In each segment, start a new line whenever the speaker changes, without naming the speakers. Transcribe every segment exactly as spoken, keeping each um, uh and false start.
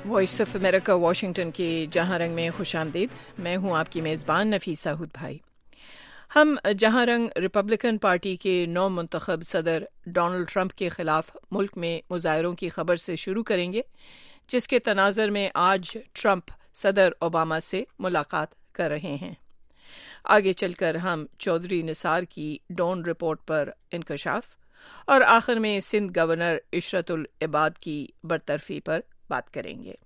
Voice of America Washington کے جہاں رنگ میں خوش آمدید. میں ہوں آپ کی میزبان نفیسہ ہود بھائی. ہم جہاں رنگ ریپبلکن پارٹی کے نو منتخب صدر ڈونلڈ ٹرمپ کے خلاف ملک میں مظاہروں کی خبر سے شروع کریں گے، جس کے تناظر میں آج ٹرمپ صدر اوباما سے ملاقات کر رہے ہیں. آگے چل کر ہم چودھری نثار کی ڈون رپورٹ پر انکشاف اور آخر میں سندھ گورنر عشرت العباد کی برطرفی پر بات کریں گے.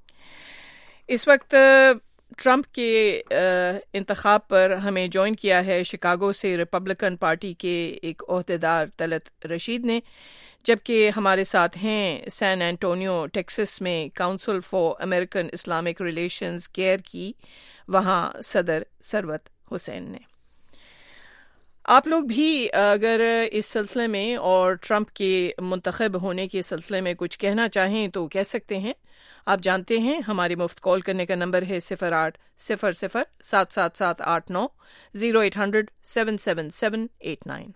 اس وقت ٹرمپ کے انتخاب پر ہمیں جوائن کیا ہے شکاگو سے ریپبلکن پارٹی کے ایک عہدیدار طلعت رشید نے، جبکہ ہمارے ساتھ ہیں سین اینٹونیو ٹیکسس میں council for American Islamic relations CAIR کی وہاں صدر ثروت حسین نے. آپ لوگ بھی اگر اس سلسلے میں اور ٹرمپ کے منتخب ہونے کے سلسلے میں کچھ کہنا چاہیں تو کہہ سکتے ہیں. آپ جانتے ہیں ہماری مفت کال کرنے کا نمبر ہے صفر آٹھ صفر صفر سات سات سات آٹھ نو zero eight hundred seven seven seven eight nine.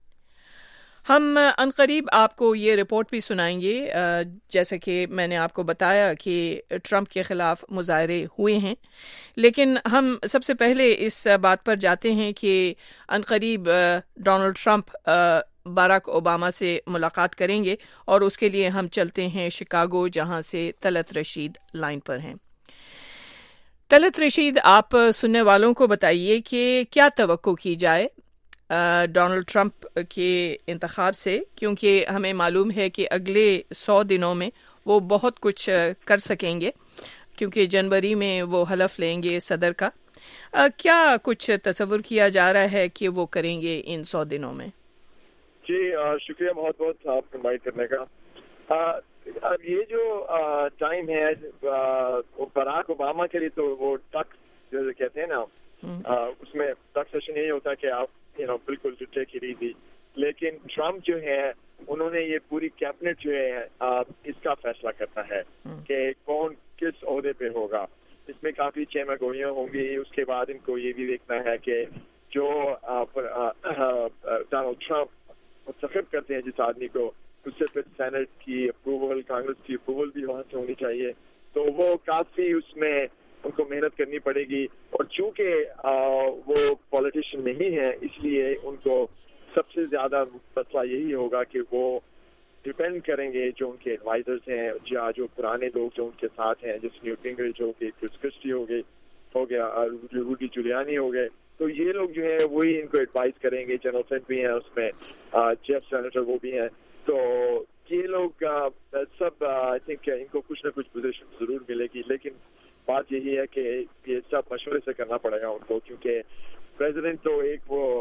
ہم عنقریب آپ کو یہ رپورٹ بھی سنائیں گے، جیسا کہ میں نے آپ کو بتایا کہ ٹرمپ کے خلاف مظاہرے ہوئے ہیں، لیکن ہم سب سے پہلے اس بات پر جاتے ہیں کہ عنقریب ڈونلڈ ٹرمپ باراک اوباما سے ملاقات کریں گے، اور اس کے لیے ہم چلتے ہیں شکاگو، جہاں سے طلعت رشید لائن پر ہیں. طلعت رشید، آپ سننے والوں کو بتائیے کہ کیا توقع کی جائے ڈونلڈ ٹرمپ کے انتخاب سے، کیونکہ ہمیں معلوم ہے کہ اگلے سو دنوں میں وہ بہت کچھ کر سکیں گے، کیونکہ جنوری میں وہ حلف لیں گے صدر کا. کیا کچھ تصور کیا جا رہا ہے کہ وہ کریں گے ان سو دنوں میں؟
جی شکریہ بہت بہت آپ انوائٹ کرنے کا. اب یہ جو ٹائم ہے باراک اوباما کے لیے تو وہ ٹک جو کہتے ہیں نا، اس میں ٹک سیشن یہی ہوتا ہے کہ آپ یو نو بالکل ٹیک اٹ ایزی، لیکن ٹرمپ جو ہے انہوں نے یہ پوری کیبنٹ جو ہے اس کا فیصلہ کرنا ہے کہ کون کس عہدے پہ ہوگا. اس میں کافی چیمہ گوئیاں ہوں گی. اس کے بعد ان کو یہ بھی دیکھنا ہے کہ جو ڈونلڈ ٹرمپ منتخب کرتے ہیں جس آدمی کو، اس سے پھر سینٹ کی اپروول، کانگریس کی اپروول بھی وہاں سے ہونی چاہیے. تو وہ کافی اس میں ان کو محنت کرنی پڑے گی، اور چونکہ وہ پولیٹیشین نہیں ہے اس لیے ان کو سب سے زیادہ مسئلہ یہی ہوگا کہ وہ ڈپینڈ کریں گے جو ان کے ایڈوائزرز ہیں، یا جو پرانے لوگ جو ان کے ساتھ ہیں، جس نیوٹ گنگریچ ہو گئی، کرس کرسٹی ہو گئی ہو گیا روڈی جولیانی ہو گئے. تو یہ لوگ جو ہے وہی ان کو ایڈوائز کریں گے. جنرل سینٹ بھی ہیں اس میں، چیف سینیٹر وہ بھی ہیں. تو یہ لوگ سب آئی تھنک ان کو کچھ نہ کچھ پوزیشن ضرور ملے گی، لیکن بات یہی ہے کہ یہ سب مشورے سے کرنا پڑے گا ان کو، کیونکہ پریزیڈنٹ تو ایک وہ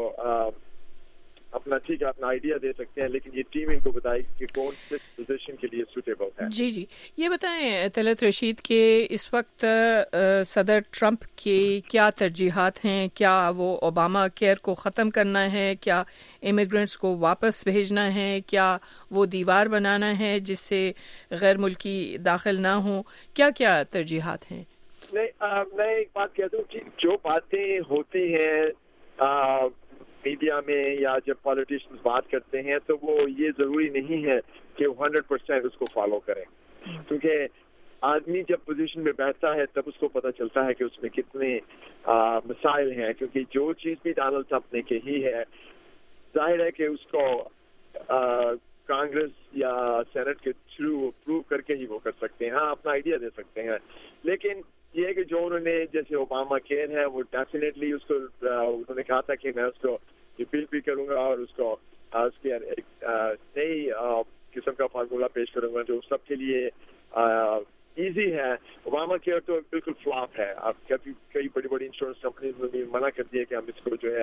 اپنا ٹھیک ہے اپنا آئیڈیا دے سکتے ہیں، لیکن یہ ٹیم ان کو بتائے کہ کون کس پوزیشن کے لیے سوٹیبل ہے.
جی جی یہ بتائیں طلعت رشید کہ اس وقت صدر ٹرمپ کی کیا ترجیحات ہیں؟ کیا وہ اوباما کیئر کو ختم کرنا ہے؟ کیا امیگرینٹس کو واپس بھیجنا ہے؟ کیا وہ دیوار بنانا ہے جس سے غیر ملکی داخل نہ ہوں؟ کیا کیا ترجیحات ہیں؟
نہیں میں ایک بات کہتا ہوں کہ جو باتیں ہوتی ہیں میڈیا میں یا جب پالیٹیشنز بات کرتے ہیں تو وہ یہ ضروری نہیں ہے کہ وہ ہنڈریڈ پرسینٹ اس کو فالو کریں، کیونکہ آدمی جب پوزیشن میں بیٹھتا ہے تب اس کو پتہ چلتا ہے کہ اس میں کتنے مسائل ہیں. کیونکہ جو چیز بھی ڈونلڈ ٹرمپ نے کہی ہے، ظاہر ہے کہ اس کو کانگریس یا سینٹ کے تھرو اپروو کر کے ہی وہ کر سکتے ہیں. ہاں اپنا آئیڈیا دے سکتے ہیں، لیکن یہ کہ جو انہوں نے جیسے اوباما کیئر ہے وہ ڈیفینیٹلی اس کو انہوں نے کہا تھا کہ میں اس کو ریپیل بھی کروں گا اور اس کو اس کے ایک نئی قسم کا فارمولہ پیش کروں گا جو سب کے لیے ایزی ہے. اوباما کیئر تو بالکل فلاپ ہے. اب کبھی کئی بڑی بڑی انشورنس کمپنیز نے بھی منع کر دیا کہ ہم اس کو جو ہے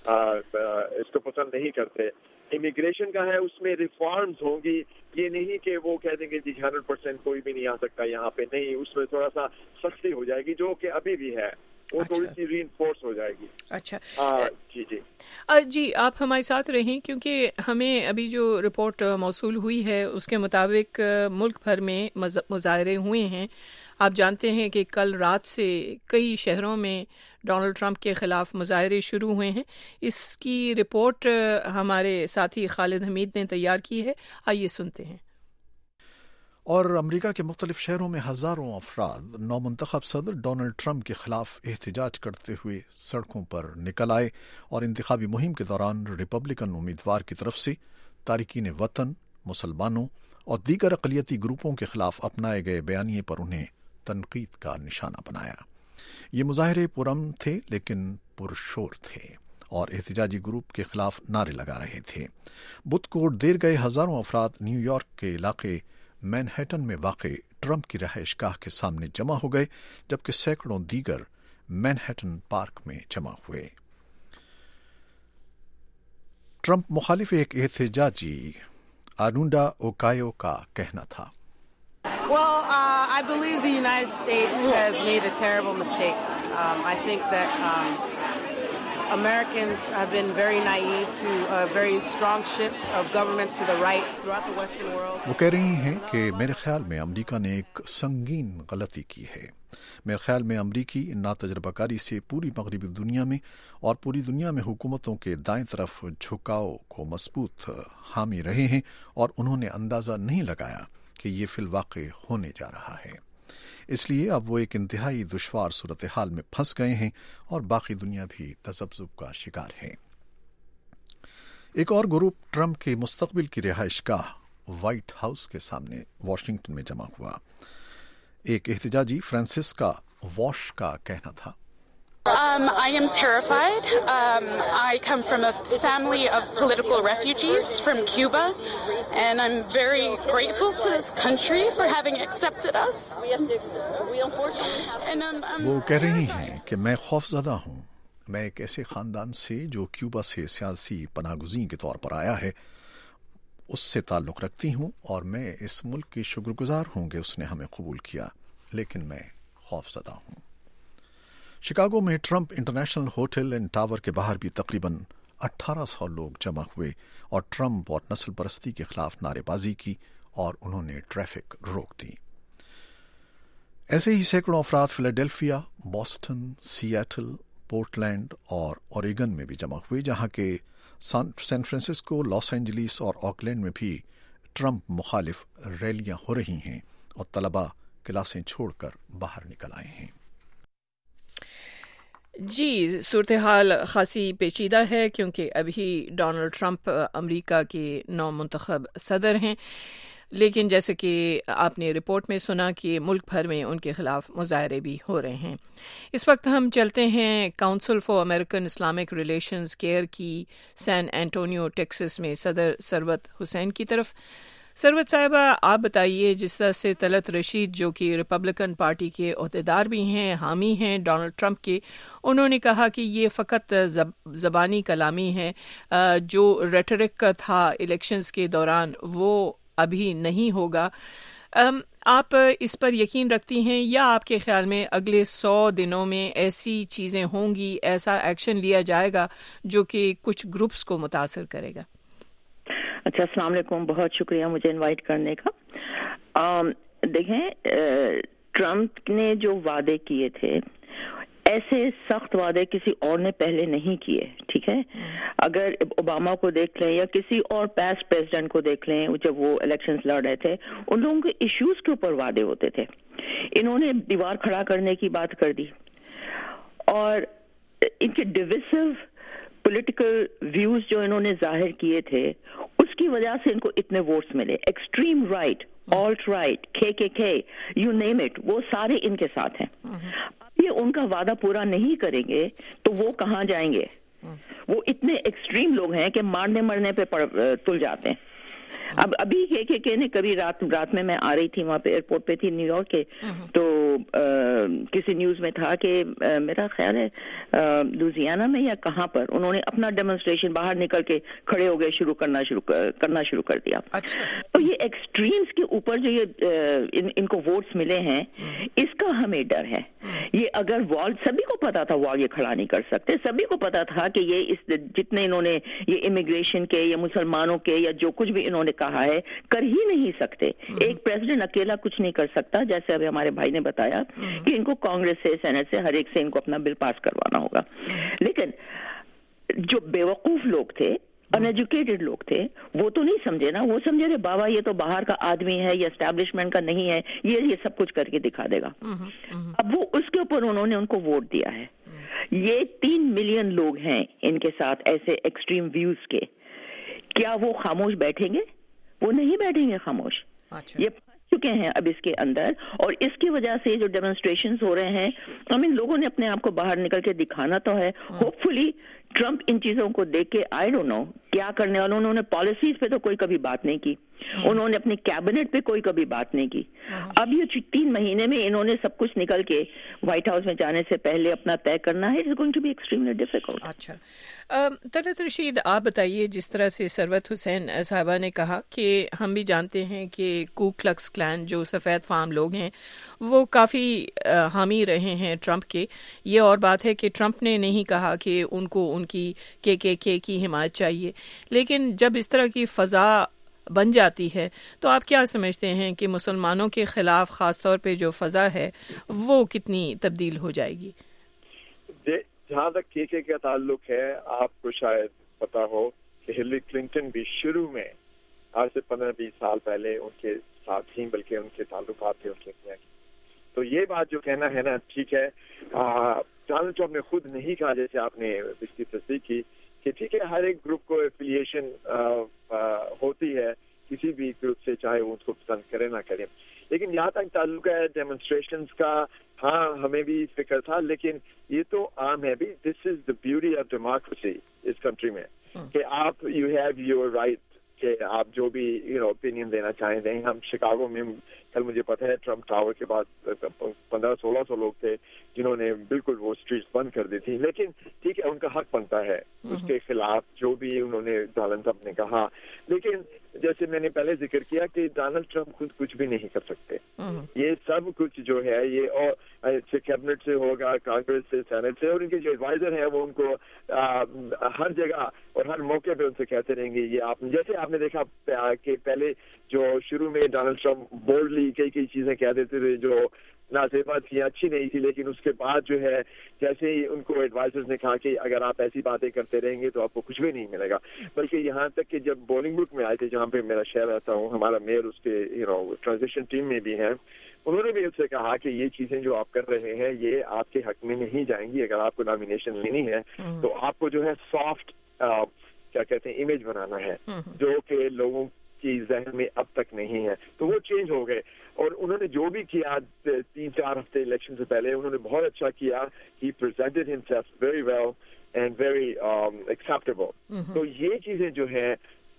اس کو پسند نہیں کرتے. امیگریشن کا ہے اس میں ریفارمز ہوں گی، یہ نہیں کہ وہ کہہ دیں گے جی ہنڈریڈ پرسینٹ کوئی بھی نہیں آ سکتا یہاں پہ، نہیں، اس میں تھوڑا سا سختی ہو جائے گی جو کہ ابھی بھی ہے، وہ تھوڑی سی ری انفورس ہو جائے گی.
اچھا
جی جی
جی آپ ہمارے ساتھ رہیں، کیونکہ ہمیں ابھی جو رپورٹ موصول ہوئی ہے اس کے مطابق ملک بھر میں مظاہرے ہوئے ہیں. آپ جانتے ہیں کہ کل رات سے کئی شہروں میں ڈونلڈ ٹرمپ کے خلاف مظاہرے شروع ہوئے ہیں. اس کی رپورٹ ہمارے ساتھی خالد حمید نے تیار کی ہے، آئیے سنتے ہیں.
اور امریکہ کے مختلف شہروں میں ہزاروں افراد نومنتخب صدر ڈونلڈ ٹرمپ کے خلاف احتجاج کرتے ہوئے سڑکوں پر نکل آئے اور انتخابی مہم کے دوران ریپبلکن امیدوار کی طرف سے تارکین وطن، مسلمانوں اور دیگر اقلیتی گروپوں کے خلاف اپنائے گئے بیانیے پر انہیں تنقید کا نشانہ بنایا۔ یہ مظاہرے پرامن تھے لیکن پرشور تھے اور احتجاجی گروپ کے خلاف نعرے لگا رہے تھے۔ بدھ کو دیر گئے ہزاروں افراد نیو یارک کے علاقے مینہٹن میں واقع ٹرمپ کی رہائش گاہ کے سامنے جمع ہو گئے، جبکہ سینکڑوں دیگر مینہٹن پارک میں جمع ہوئے۔ ٹرمپ مخالف ایک احتجاجی آنونڈا اوکایو کا کہنا تھا،
Well, uh, I believe the United States has made a terrible mistake. Um, I think that um, Americans have been very naive to a very strong shift of governments to the right throughout the Western world.
وہ کہہ رہی ہیں کہ میرے خیال میں امریکہ نے ایک سنگین غلطی کی ہے۔ میرے خیال میں امریکی ناتجربہ کاری سے پوری مغربی دنیا میں اور پوری دنیا میں حکومتوں کے دائیں طرف جھکاؤ کو مضبوط حامی رہے ہیں اور انہوں نے اندازہ نہیں لگایا کہ یہ فی الواقع ہونے جا رہا ہے۔ اس لیے اب وہ ایک انتہائی دشوار صورتحال میں پھنس گئے ہیں اور باقی دنیا بھی تذبذب کا شکار ہے۔ ایک اور گروپ ٹرمپ کے مستقبل کی رہائش گاہ وائٹ ہاؤس کے سامنے واشنگٹن میں جمع ہوا۔ ایک احتجاجی فرانسسکا واش کا کہنا تھا،
Um, I am terrified. Um, I come from a family of political refugees from Cuba, and I'm very grateful to this country for having accepted us. And um, I'm
وہ کہہ رہی ہیں کہ میں خوفزدہ ہوں۔ میں ایک ایسے خاندان سے جو کیوبا سے سیاسی پناہ گزین کے طور پر آیا ہے اس سے تعلق رکھتی ہوں، اور میں اس ملک کی شکر گزار ہوں کہ اس نے ہمیں قبول کیا، لیکن میں خوفزدہ ہوں۔ شکاگو میں Trump International hotel and tower کے باہر بھی تقریباً اٹھارہ سو لوگ جمع ہوئے اور ٹرمپ اور نسل پرستی کے خلاف نعرے بازی کی اور انہوں نے ٹریفک روک دی۔ ایسے ہی سینکڑوں افراد فیلاڈیلفیا، بوسٹن، سیاٹل، پورٹلینڈ اور اوریگن میں بھی جمع ہوئے، جہاں کے سان فرانسسکو، لاس اینجلیس اور آکلینڈ میں بھی ٹرمپ مخالف ریلیاں ہو رہی ہیں اور طلباء کلاسیں چھوڑ کر باہر نکل آئے ہیں۔
جی، صورتحال خاصی پیچیدہ ہے کیونکہ ابھی ڈونلڈ ٹرمپ امریکہ کے نو منتخب صدر ہیں، لیکن جیسے کہ آپ نے رپورٹ میں سنا کہ ملک بھر میں ان کے خلاف مظاہرے بھی ہو رہے ہیں۔ اس وقت ہم چلتے ہیں council for American Islamic relations CAIR کی سین اینٹونیو ٹیکسس میں صدر ثروت حسین کی طرف۔ ثروت صاحبہ، آپ بتائیے، جس طرح سے طلعت رشید جو کہ ریپبلکن پارٹی کے عہدیدار بھی ہیں، حامی ہیں ڈونلڈ ٹرمپ کے، انہوں نے کہا کہ یہ فقط زبانی کلامی ہے، جو ریٹرک تھا الیکشنز کے دوران وہ ابھی نہیں ہوگا۔ آپ اس پر یقین رکھتی ہیں یا آپ کے خیال میں اگلے سو دنوں میں ایسی چیزیں ہوں گی، ایسا ایکشن لیا جائے گا جو کہ کچھ گروپس کو متاثر کرے گا؟
اچھا، السلام علیکم، بہت شکریہ مجھے انوائٹ کرنے کا۔ دیکھیں، ٹرمپ نے جو وعدے کیے تھے ایسے سخت وعدے کسی اور نے پہلے نہیں کیے، ٹھیک ہے؟ اگر اوباما کو دیکھ لیں یا کسی اور پاسٹ پریزیڈنٹ کو دیکھ لیں، جب وہ الیکشنز لڑ رہے تھے ان لوگوں کے ایشوز کے اوپر وعدے ہوتے تھے۔ انہوں نے دیوار کھڑا کرنے کی بات کر دی اور ان کے ڈویسو پولیٹیکل ویوز جو انہوں نے ظاہر کیے تھے اس کی وجہ سے ان کو اتنے ووٹس ملے۔ ایکسٹریم رائٹ، آلٹ رائٹ، کے کے کے، یو نیم اٹ، وہ سارے ان کے ساتھ ہیں۔ اب یہ ان کا وعدہ پورا نہیں کریں گے تو وہ کہاں جائیں گے؟ وہ اتنے ایکسٹریم لوگ ہیں کہ مارنے مرنے پہ تل جاتے ہیں۔ اب ابھی کے کے کے نے کبھی رات رات میں میں آ رہی تھی، وہاں پہ ایئرپورٹ پہ تھی نیو یارک کے، تو کسی نیوز میں تھا کہ میرا خیال ہے لوزیانا میں یا کہاں پر انہوں نے اپنا ڈیمونسٹریشن باہر نکل کے کھڑے ہو گئے، شروع کرنا شروع کرنا شروع کر دیا۔ تو یہ ایکسٹریمز کے اوپر جو یہ ان کو ووٹس ملے ہیں اس کا ہمیں ڈر ہے۔ یہ اگر وال، سبھی کو پتا تھا وال یہ کھڑا نہیں کر سکتے، سبھی کو پتا تھا کہ یہ اس جتنے انہوں نے یہ امیگریشن کے یا مسلمانوں کے یا جو کچھ بھی انہوں نے کہا ہے کر ہی نہیں سکتے۔ ایک پریزیڈنٹ اکیلا کچھ نہیں کر سکتا، جیسے ابھی ہمارے بھائی نے بتایا کہ ان کو کانگریس سے، سینٹ سے، ہر ایک سے ان کو اپنا بل پاس کروانا ہوگا۔ لیکن جو بیوقوف لوگ تھے अनएजुकेटेड लोग थे, वो तो नहीं समझे ना, वो समझे रे बाबा ये तो बाहर का आदमी है, ये एस्टैब्लिशमेंट का नहीं है, ये ये सब कुछ करके दिखा देगा। अब वो उसके ऊपर उन्होंने उनको वोट दिया है। ये तीन मिलियन लोग हैं इनके साथ ऐसे एक्सट्रीम व्यूज के, क्या वो खामोश बैठेंगे? वो नहीं बैठेंगे खामोश। अच्छा। ये चुके हैं अब इसके अंदर, और इसकी वजह से जो डेमोन्स्ट्रेशंस हो रहे हैं, आई मीन लोगों ने अपने आप को बाहर निकल के दिखाना तो है। होपफुली ट्रम्प इन चीजों को देख के, आई डोंट नो क्या करने वाले, उन्होंने पॉलिसीज पे तो कोई कभी बात नहीं की, उन्होंने अपनी कैबिनेट पे कोई कभी बात नहीं की। अब ये तीन महीने में इन्होंने सब कुछ निकल के व्हाइट हाउस में जाने से पहले अपना तय करना है। It's going to be extremely difficult.
अच्छा, तलत रशीद, आप बताइए, जिस तरह से सरवत हुसैन साहबा ने कहा कि हम भी जानते हैं कि कू क्लक्स क्लैन जो सफ़ेद फार्म लोग हैं वो काफ़ी हामी रहे हैं ट्रंप के। ये और बात है कि ट्रंप ने नहीं कहा कि उनको उनकी के के के की हिमायत चाहिए, लेकिन जब इस तरह की फ़ज़ा बन जाती है तो आप क्या समझते हैं कि मुसलमानों के खिलाफ ख़ास तौर पे जो फ़ज़ा है वो कितनी तब्दील हो जाएगी?
जहाँ तक के के का ताल्लुक है, आपको शायद पता हो कि हिलरी क्लिंटन भी शुरू में आज से पंद्रह बीस साल पहले उनके साथ थी, बल्कि उनके ताल्लुकात थे उनके मियाँ की। तो ये बात जो कहना है ना, ठीक है, डोनाल्ड ट्रंप ने खुद नहीं कहा, जैसे आपने इसकी तस्दीक की कि ठीक है हर एक ग्रुप को एफिलिएशन होती है किसी भी ग्रुप से, चाहे वो उसको पसंद करे ना करे। लेकिन यहाँ तक ताल्लुक है डेमोन्स्ट्रेशंस का, हाँ हमें भी फिक्र था, लेकिन ये तो आम है भी। This is the beauty of democracy इस कंट्री में कि आप यू हैव योर राइट कि आप जो भी यू नो ओपिनियन देना चाहें दें। हम शिकागो में कल मुझे पता है ट्रम्प टावर के बाद पंद्रह सोलह सौ लोग थे जिन्होंने बिल्कुल वो स्ट्रीट्स बंद कर दी थी, लेकिन ठीक है उनका हक बनता है उसके खिलाफ जो भी उन्होंने डोनाल्ड ट्रम्प ने कहा। लेकिन जैसे मैंने पहले जिक्र किया कि डोनाल्ड ट्रम्प खुद कुछ भी नहीं कर सकते, ये सब कुछ जो है ये और कैबिनेट से होगा, कांग्रेस से, सेनेट से, और इनके जो एडवाइजर हैं वो उनको आ, हर जगह और हर मौके पे उनसे कहते रहेंगे। ये आप जैसे आपने देखा कि पहले जो शुरू में डोनाल्ड ट्रम्प बोल्डली कई कई चीजें कह देते थे जो नासेबा थी, अच्छी नहीं थी, लेकिन उसके बाद जो है जैसे ही उनको एडवाइजर्स ने कहा कि अगर आप ऐसी बातें करते रहेंगे तो आपको कुछ भी नहीं मिलेगा। बल्कि यहाँ तक कि जब बोलिंगब्रुक में आए थे, जहाँ पे मेरा शहर रहता हूँ, हमारा मेयर उसके यू नो ट्रांजिशन टीम में भी है, उन्होंने भी उससे कहा कि ये चीजें जो आप कर रहे हैं ये आपके हक में नहीं जाएंगी। अगर आपको नॉमिनेशन लेनी है तो आपको जो है सॉफ्ट क्या कहते हैं इमेज बनाना है जो कि लोगों की जहन में अब तक नहीं है। तो वो चेंज हो गए और उन्होंने जो भी किया तीन चार हफ्ते इलेक्शन से पहले उन्होंने बहुत अच्छा किया। He presented himself very well and very acceptable. तो ये चीजें जो है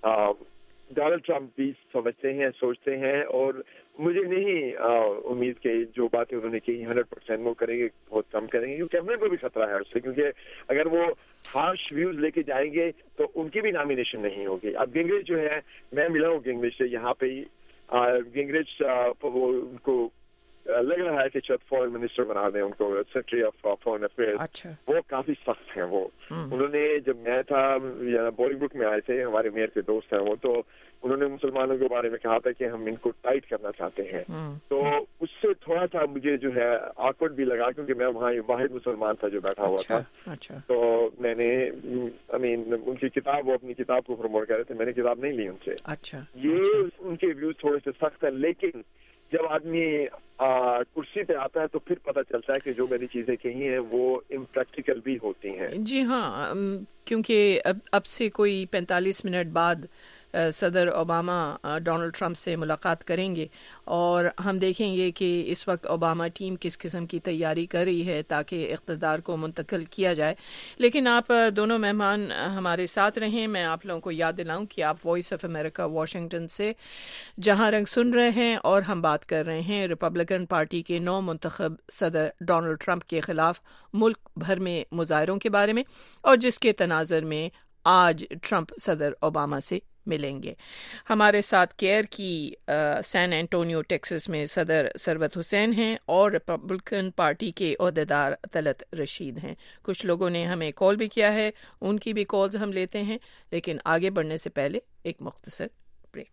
डोनाल्ड ट्रम्प भी समझते हैं, सोचते हैं, और मुझे नहीं उम्मीद कि जो बातें उन्होंने की हंड्रेड परसेंट वो करेंगे, बहुत कम करेंगे, क्योंकि कैबिनेट को भी खतरा है उससे, क्योंकि अगर वो हार्श व्यूज लेके जाएंगे तो उनकी भी नॉमिनेशन नहीं होगी। अब गिंगरिच जो है, मैं मिला हूँ गिंगरिच से यहाँ पे ही, गिंगरिच वो उनको लग रहा है कि शायद फॉरेन मिनिस्टर बना दें उनको, सेक्रेटरी ऑफ फॉरेन अफेयर्स। अच्छा। वो काफी सख्त हैं वो। उन्होंने जब मैं था बोलिंगब्रुक में आए थे, हमारे मेयर के दोस्त हैं वो, तो उन्होंने मुसलमानों के बारे में कहा था कि हम इनको टाइट करना चाहते हैं। तो उससे थोड़ा सा मुझे जो है ऑकवर्ड भी लगा, क्योंकि मैं वहाँ वाहिद मुसलमान था जो बैठा हुआ था। अच्छा। तो मैंने आई मीन उनकी किताब, वो अपनी किताब को प्रमोट कर रहे थे, मैंने किताब नहीं ली उनसे। अच्छा। ये उनके व्यूज थोड़े से सख्त है, लेकिन जब आदमी कुर्सी पे आता है तो फिर पता चलता है कि जो मैंने चीजें कही हैं वो इम्प्रैक्टिकल भी होती हैं। जी हाँ,
क्योंकि अब अब से कोई पैंतालीस मिनट बाद सदर ओबामा डोनाल्ड ट्रंप से मुलाकात करेंगे और हम देखेंगे कि इस वक्त ओबामा टीम किस किस्म की तैयारी कर रही है ताकि इक़्तिदार को मुंतकिल किया जाए। लेकिन आप दोनों मेहमान हमारे साथ रहें। मैं आप लोगों को याद दिलाऊं कि आप वॉइस ऑफ अमेरिका वाशिंगटन से जहां रंग सुन रहे हैं और हम बात कर रहे हैं रिपब्लिकन पार्टी के नौ मुंतखब सदर डोनाल्ड ट्रंप के खिलाफ मुल्क भर में मुजाहरों के बारे में, और जिसके तनाज़र में आज ट्रंप सदर ओबामा से मिलेंगे। हमारे साथ केयर की सैन एंटोनियो टेक्सास में सदर सरवत हुसैन हैं और रिपब्लिकन पार्टी के ओहदेदार तलत रशीद हैं। कुछ लोगों ने हमें कॉल भी किया है, उनकी भी कॉल्स हम लेते हैं, लेकिन आगे बढ़ने से पहले एक मुख्तसर ब्रेक।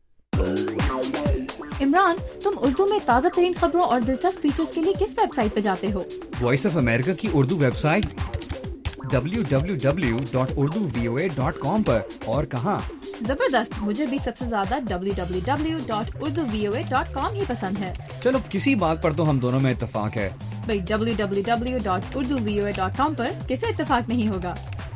इमरान, तुम उर्दू में ताज़ा तरीन खबरों और दिलचस्प फीचर्स के लिए किस वेबसाइट पे जाते हो?
वॉइस ऑफ अमेरिका की Urdu website W W W dot Urdu V O A dot com पर। और कहाँ?
जबरदस्त, मुझे भी सबसे ज्यादा W W W dot Urdu V O A dot com ही पसंद है।
चलो किसी बात पर तो हम दोनों में इत्तेफाक है।
भाई W W W dot Urdu V O A dot com पर किसे इत्तेफाक नहीं होगा।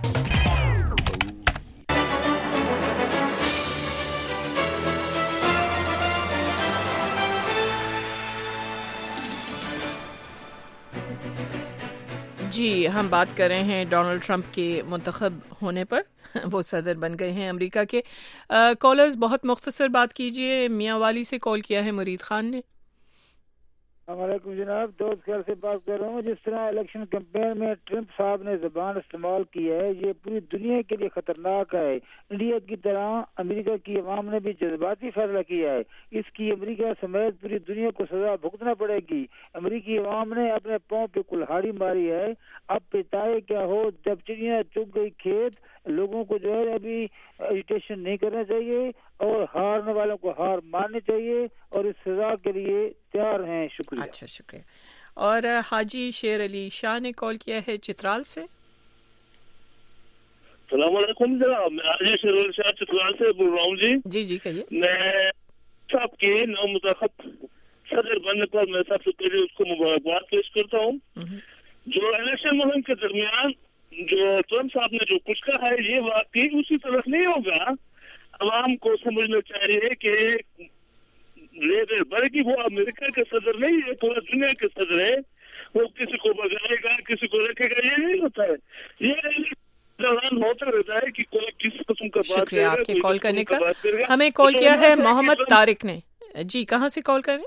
जी, हम बात कर रहे हैं डोनाल्ड ट्रंप के मुंतखब होने पर। वो सदर बन गए हैं अमेरिका के। कॉलर्स बहुत मुख्तसर बात कीजिए। मियाँ वाली से कॉल किया है मुरीद खान ने।
वालेकुम जनाब, दोस्त घर से बात कर रहा हूँ। जिस तरह इलेक्शन कैंपेन में ट्रंप साहब ने ज़बान इस्तेमाल की है, ये पूरी दुनिया के लिए खतरनाक है। इंडिया की तरह अमेरिका की अवाम ने भी जज्बाती फैसला किया है। इसकी अमेरिका समेत पूरी दुनिया को सजा भुगतना पड़ेगी। अमेरिकी अवाम ने अपने पाँव पे कुल्हाड़ी मारी है। अब पिताए क्या हो, जब चिड़िया चुग गई खेत, लोगों को जो है अभी एजिटेशन नहीं करना चाहिए और हारने वालों को हार माननी चाहिए और इस सजा के लिए तैयार हैं। शुक्रिया।
अच्छा, शुक्रिया। और हाजी शेर अली शाह ने कॉल किया है चित्राल से।
सलाम अलैकुम जनाब, मैं हाजी शेर अली शाह चित्राल से बोल रहा हूँ। जी
जी जी कहिए।
मैं साहब के नामुंतखब सदर बनने पर मैं सबसे पहले उसको मुबारकबाद पेश करता हूँ। जो इलेक्शन मुहिम के दरमियान जो ट्रंप साहब ने जो कुछ कहा है, ये वाकई उसी तरफ नहीं होगा। अवाम को समझना चाहिए कि लेबर बल्कि वो अमेरिका के सदर नहीं है, पूरा दुनिया के सदर है। वो किसी को बगाएगा, किसी को रखेगा, ये नहीं होता है। ये दौरान होता रहता है कि कोई किस किस्म का बात।
शुक्रिया आपके कॉल करने का। हमें कॉल किया है मोहम्मद तारिक ने। जी, कहाँ से कॉल करें?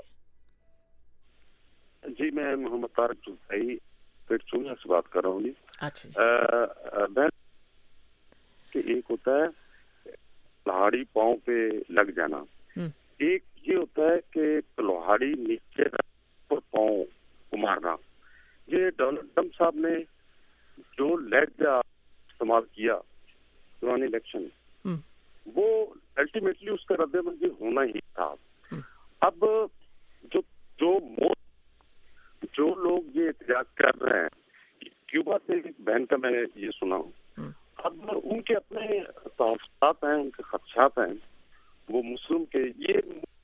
जी, मैं मोहम्मद तारिक चुनाई पेट चुनिया से बात कर रहा हूँ। जी
अच्छा।
एक होता है कुल्हाड़ी पाँव पे लग जाना, एक ये होता है कि कुल्हाड़ी नीचे पर पाँव को मारना। ये डोनाल्ड ट्रंप साहब ने जो लहजा इस्तेमाल किया पुराने इलेक्शन, वो अल्टीमेटली उसका रद्द-ए-मंज़िल होना ही था। अब जो जो जो लोग ये एहतजाज कर रहे हैं, क्यूबा से एक बहन का मैंने ये सुना, अब उनके अपने तहफ़्फ़ुज़ात हैं, उनके खदशात हैं, वो मुस्लिम के ये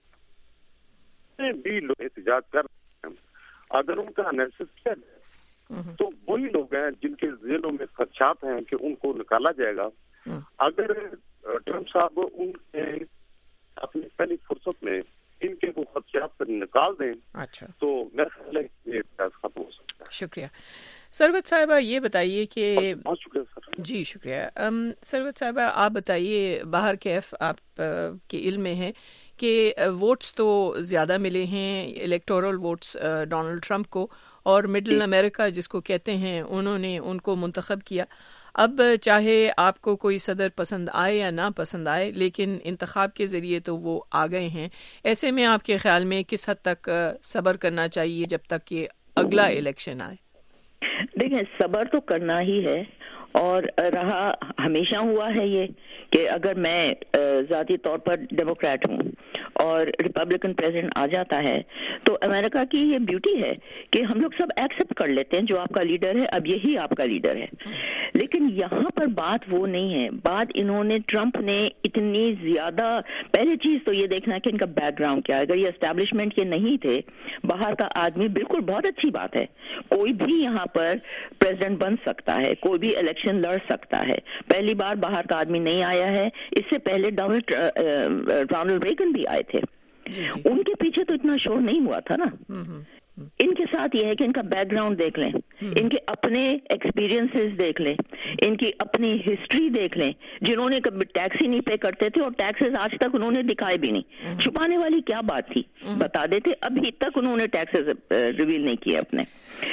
भी लोग एहतजाज कर रहे हैं। अगर उनका एनालिसिस किया जाए तो वही लोग हैं जिनके ज़हनों में खदशात हैं कि उनको निकाला जाएगा। अगर ट्रंप साहब उनके अपनी पहली फुर्सत में इनके वो खदशात पर निकाल दें, अच्छा, तो मेरा ख्याल है कि एहतजाज खत्म हो सकता है।
शुक्रिया। सरवत साहिबा, ये बताइए कि
शुक्रिया सर।
जी शुक्रिया। सरवत साहिबा, आप बताइए, बाहर कैफ आप के इल्म में है कि वोट्स तो ज़्यादा मिले हैं, इलेक्टोरल वोट्स डोनाल्ड ट्रंप को, और मिडल अमेरिका जिसको कहते हैं उन्होंने उनको मुंतखब किया। अब चाहे आपको कोई सदर पसंद आए या ना पसंद आए, लेकिन इंतखाब के ज़रिए तो वो आ गए हैं। ऐसे में आपके ख्याल में किस हद तक सब्र करना चाहिए जब तक कि अगला इलेक्शन आए?
देखिए, सब्र तो करना ही है, और रहा हमेशा हुआ है ये कि अगर मैं ज़ाती तौर पर डेमोक्रेट हूँ और रिपब्लिकन प्रेसिडेंट आ जाता है, तो अमेरिका की ये ब्यूटी है कि हम लोग सब एक्सेप्ट कर लेते हैं जो आपका लीडर है, अब यही आपका लीडर है। लेकिन यहाँ पर बात वो नहीं है। बात इन्होंने, ट्रंप ने इतनी ज्यादा, पहली चीज तो ये देखना कि इनका बैकग्राउंड क्या है। अगर ये एस्टैब्लिशमेंट के नहीं थे, बाहर का आदमी, बिल्कुल बहुत अच्छी बात है, कोई भी यहाँ पर प्रेसिडेंट बन सकता है, कोई भी इलेक्शन लड़ सकता है। पहली बार बाहर का आदमी नहीं आया है। इससे पहले डोनाल्ड रोनाल्ड रेगन भी आए थे, उनके पीछे तो इतना शोर नहीं हुआ था ना। इनके साथ ये है कि इनका बैकग्राउंड देख लें, इनके अपने एक्सपीरियंसेस देख लें, इनकी अपनी हिस्ट्री देख लें। जिन्होंने कभी टैक्स ही नहीं पे करते थे और टैक्सेस आज तक उन्होंने दिखाए भी नहीं, छुपाने वाली क्या बात थी, बता देते। अभी तक उन्होंने टैक्सेस रिवील नहीं किए अपने।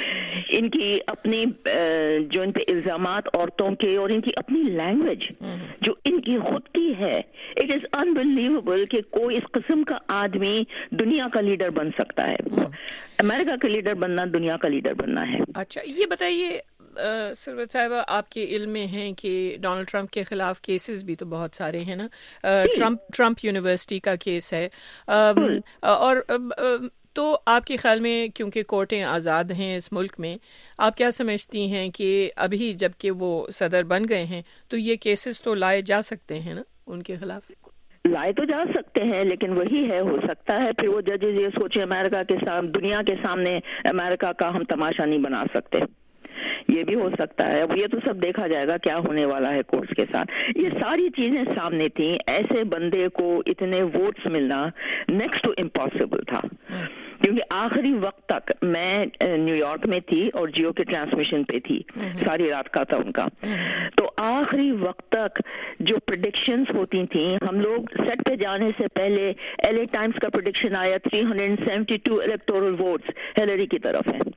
इनकी अपनी जो इन पे इल्जामात औरतों के, और इनकी अपनी लैंग्वेज जो इनकी खुद की है, इट इज अनबिलीवेबल कि कोई इस किस्म का आदमी दुनिया का लीडर बन सकता है। अमेरिका का लीडर बनना दुनिया का लीडर बनना है।
अच्छा, ये बताइए सरवत साहिबा, आपके इल्म में है कि डोनाल्ड ट्रंप के खिलाफ केसेस भी तो बहुत सारे हैं ना। ट्रंप ट्रंप यूनिवर्सिटी का केस है, और تو آپ کے خیال میں کیونکہ کورٹیں آزاد ہیں اس ملک میں، آپ کیا سمجھتی ہیں کہ ابھی جب کہ وہ صدر بن گئے ہیں تو یہ کیسز تو لائے جا سکتے ہیں نا ان کے خلاف؟
لائے تو جا سکتے ہیں، لیکن وہی ہے، ہو سکتا ہے پھر وہ ججز یہ سوچیں امریکہ کے سامنے، دنیا کے سامنے امریکہ کا ہم تماشا نہیں بنا سکتے، یہ بھی ہو سکتا ہے۔ اب یہ تو سب دیکھا جائے گا کیا ہونے والا ہے کورٹس کے ساتھ۔ یہ ساری چیزیں سامنے تھیں، ایسے بندے کو اتنے ووٹس ملنا نیکسٹ ٹو امپاسبل تھا، کیونکہ آخری وقت تک میں نیو یارک میں تھی اور جیو کے ٹرانسمیشن پہ تھی، ساری رات کا تھا ان کا، تو آخری وقت تک جو پریڈکشنز ہوتی تھیں، ہم لوگ سیٹ پہ جانے سے پہلے ایل اے ٹائمز کا پریڈکشن آیا تین سو بہتر الیکٹورل ووٹس ہیلری کی طرف ہیں،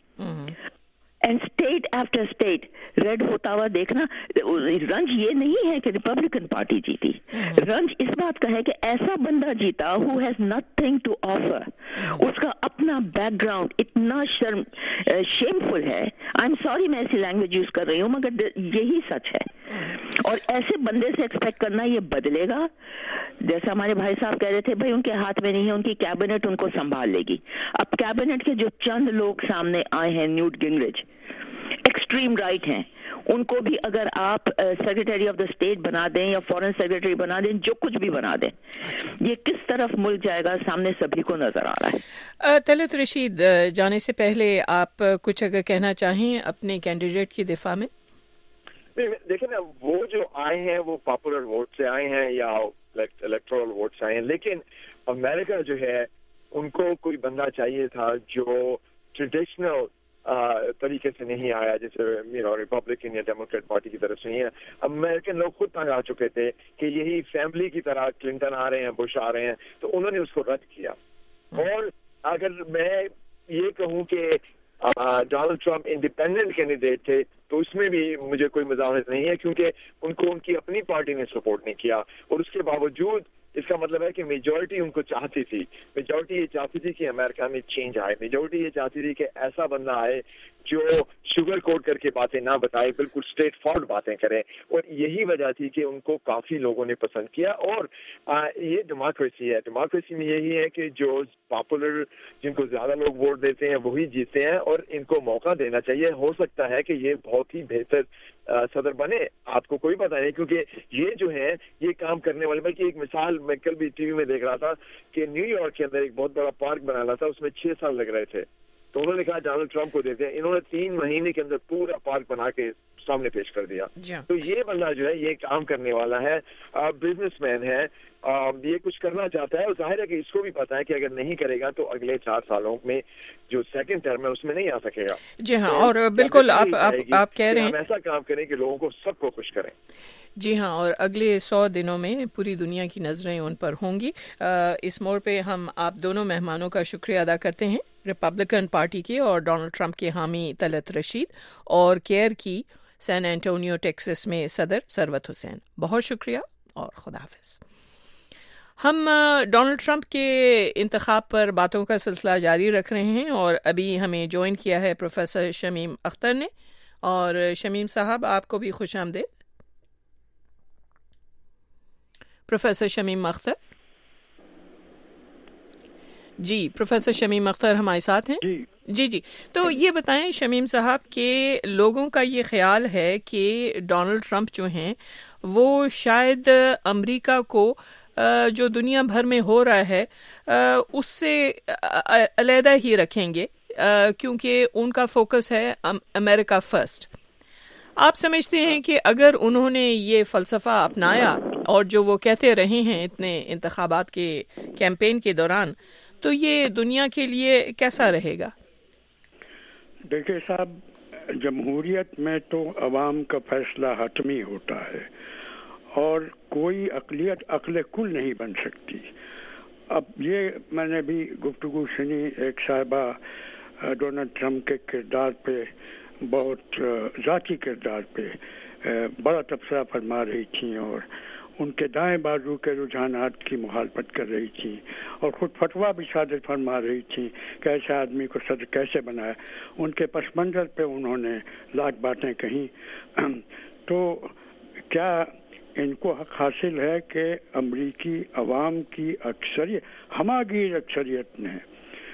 and state after state red ہوتا ہوا دیکھنا۔ رنج یہ نہیں ہے کہ ریپبلکن پارٹی جیتی، رنج اس بات کا ہے کہ ایسا بندہ جیتا ہو ہیز نتھنگ ٹو آفر، اس کا اپنا بیک گراؤنڈ اتنا شرم شیم فل ہے، آئی ایم سوری میں ایسی لینگویج یوز کر رہی ہوں مگر یہی سچ ہے، اور ایسے بندے سے ایکسپیکٹ کرنا یہ بدلے گا، جیسا ہمارے بھائی صاحب کہہ رہے تھے بھائی ان کے ہاتھ میں نہیں ہے، ان کی کیبنٹ ان کو سنبھال لے گی۔ اب کیبنٹ کے جو چند لوگ سامنے آئے ہیں، نیوٹ گنگریچ ایکسٹریم رائٹ ہیں، ان کو بھی اگر آپ سیکرٹری آف دا اسٹیٹ بنا دیں یا فورن سیکرٹری بنا دیں، جو کچھ بھی بنا دیں، یہ کس طرف ملک جائے گا سامنے سبھی کو نظر آ رہا ہے۔
طلعت رشید، جانے سے پہلے آپ کچھ اگر کہنا چاہیں اپنے کینڈیڈیٹ کی دفاع میں؟
دیکھیں نا، وہ جو آئے ہیں وہ پاپولر ووٹ سے آئے ہیں یا الیکٹورل ووٹ سے آئے ہیں، لیکن امریکہ جو ہے ان کو کوئی بندہ چاہیے تھا جو ٹریڈیشنل طریقے سے نہیں آیا، جیسے یو نو ریپبلکن یا ڈیموکریٹ پارٹی کی طرف سے نہیں ہے۔ امریکن لوگ خود تنگ آ چکے تھے کہ یہی فیملی کی طرح کلنٹن آ رہے ہیں، بش آ رہے ہیں، تو انہوں نے اس کو رد کیا۔ اور اگر میں یہ کہوں کہ ڈونلڈ ٹرمپ انڈیپینڈنٹ کینڈیڈیٹ تھے تو اس میں بھی مجھے کوئی مزاحمت نہیں ہے، کیونکہ ان کو ان کی اپنی پارٹی نے سپورٹ نہیں کیا، اور اس کے باوجود اس کا مطلب ہے کہ میجورٹی ان کو چاہتی تھی، میجورٹی یہ چاہتی تھی کہ امریکہ میں چینج آئے، میجورٹی یہ چاہتی تھی کہ ایسا بندہ آئے جو شوگر کوٹ کر کے باتیں نہ بتائے، بالکل اسٹریٹ فارورڈ باتیں کرے، اور یہی وجہ تھی کہ ان کو کافی لوگوں نے پسند کیا۔ اور یہ ڈیموکریسی ہے، ڈیموکریسی میں یہی ہے کہ جو پاپولر، جن کو زیادہ لوگ ووٹ دیتے ہیں وہی جیتے ہیں، اور ان کو موقع دینا چاہیے۔ ہو سکتا ہے کہ یہ بہت ہی بہتر صدر بنے، آپ کو کوئی پتہ نہیں، کیونکہ یہ جو ہے یہ کام کرنے والے، بلکہ ایک مثال میں کل بھی ٹی وی میں دیکھ رہا تھا کہ نیو یارک کے اندر ایک بہت بڑا پارک بنانا تھا، اس میں چھ سال لگ رہے تھے، تو انہوں نے کہا ڈونلڈ ٹرمپ کو دیتے ہیں، انہوں نے تین مہینے کے اندر پورا پارک بنا کے سامنے پیش کر دیا۔ تو یہ بندہ جو ہے یہ کام کرنے والا ہے، بزنس مین ہے، یہ کچھ کرنا چاہتا ہے، اور ظاہر ہے کہ اس کو بھی پتا ہے کہ اگر نہیں کرے گا تو اگلے چار سالوں میں جو سیکنڈ ٹرم ہے اس میں نہیں آ سکے گا۔
جی ہاں، اور بالکل آپ آپ کہہ رہے ہیں
ہم ایسا کام کریں کہ لوگوں کو سب کو خوش کریں۔
جی ہاں، اور اگلے سو دنوں میں پوری دنیا کی نظریں ان پر ہوں گی۔ اس موڑ پہ ہم آپ دونوں مہمانوں کا شکریہ ادا کرتے ہیں، ریپبلکن پارٹی کے اور ڈونلڈ ٹرمپ کے حامی طلعت رشید، اور کیئر کی سین اینٹونیو ٹیکسس میں صدر ثروت حسین، بہت شکریہ اور خدا حافظ۔ ہم ڈونلڈ ٹرمپ کے انتخاب پر باتوں کا سلسلہ جاری رکھ رہے ہیں، اور ابھی ہمیں جوائن کیا ہے پروفیسر شمیم اختر نے، اور شمیم صاحب آپ کو بھی خوش آمدید۔ پروفیسر شمیم اختر، جی پروفیسر شمیم اختر ہمارے ساتھ ہیں؟
جی
جی جی تو یہ بتائیں شمیم صاحب کہ لوگوں کا یہ خیال ہے کہ ڈونلڈ ٹرمپ جو ہیں وہ شاید امریکہ کو جو دنیا بھر میں ہو رہا ہے اس سے علیحدہ ہی رکھیں گے، کیونکہ ان کا فوکس ہے امریکہ فرسٹ۔ آپ سمجھتے ہیں کہ اگر انہوں نے یہ فلسفہ اپنایا اور جو وہ کہتے رہے ہیں اتنے انتخابات کے کیمپین کے دوران، تو یہ دنیا کے لیے کیسا رہے گا؟
دیکھیں صاحب، جمہوریت میں تو عوام کا فیصلہ حتمی ہوتا ہے اور کوئی اقلیت عقل کل نہیں بن سکتی۔ اب یہ میں نے بھی گفتگو سنی، ایک صاحبہ ڈونلڈ ٹرمپ کے کردار پہ، بہت ذاتی کردار پہ بڑا تبصرہ فرما رہی تھیں، اور ان کے دائیں بازو کے رجحانات کی مخالفت کر رہی تھیں، اور خود فتویٰ بھی صادر فرما رہی تھیں کہ ایسے آدمی کو صدر کیسے بنائے۔ ان کے پس منظر پہ انہوں نے لاکھ باتیں کہیں۔ تو کیا ان کو حق حاصل ہے کہ امریکی عوام کی اکثریت، ہمہ گیر اکثریت نے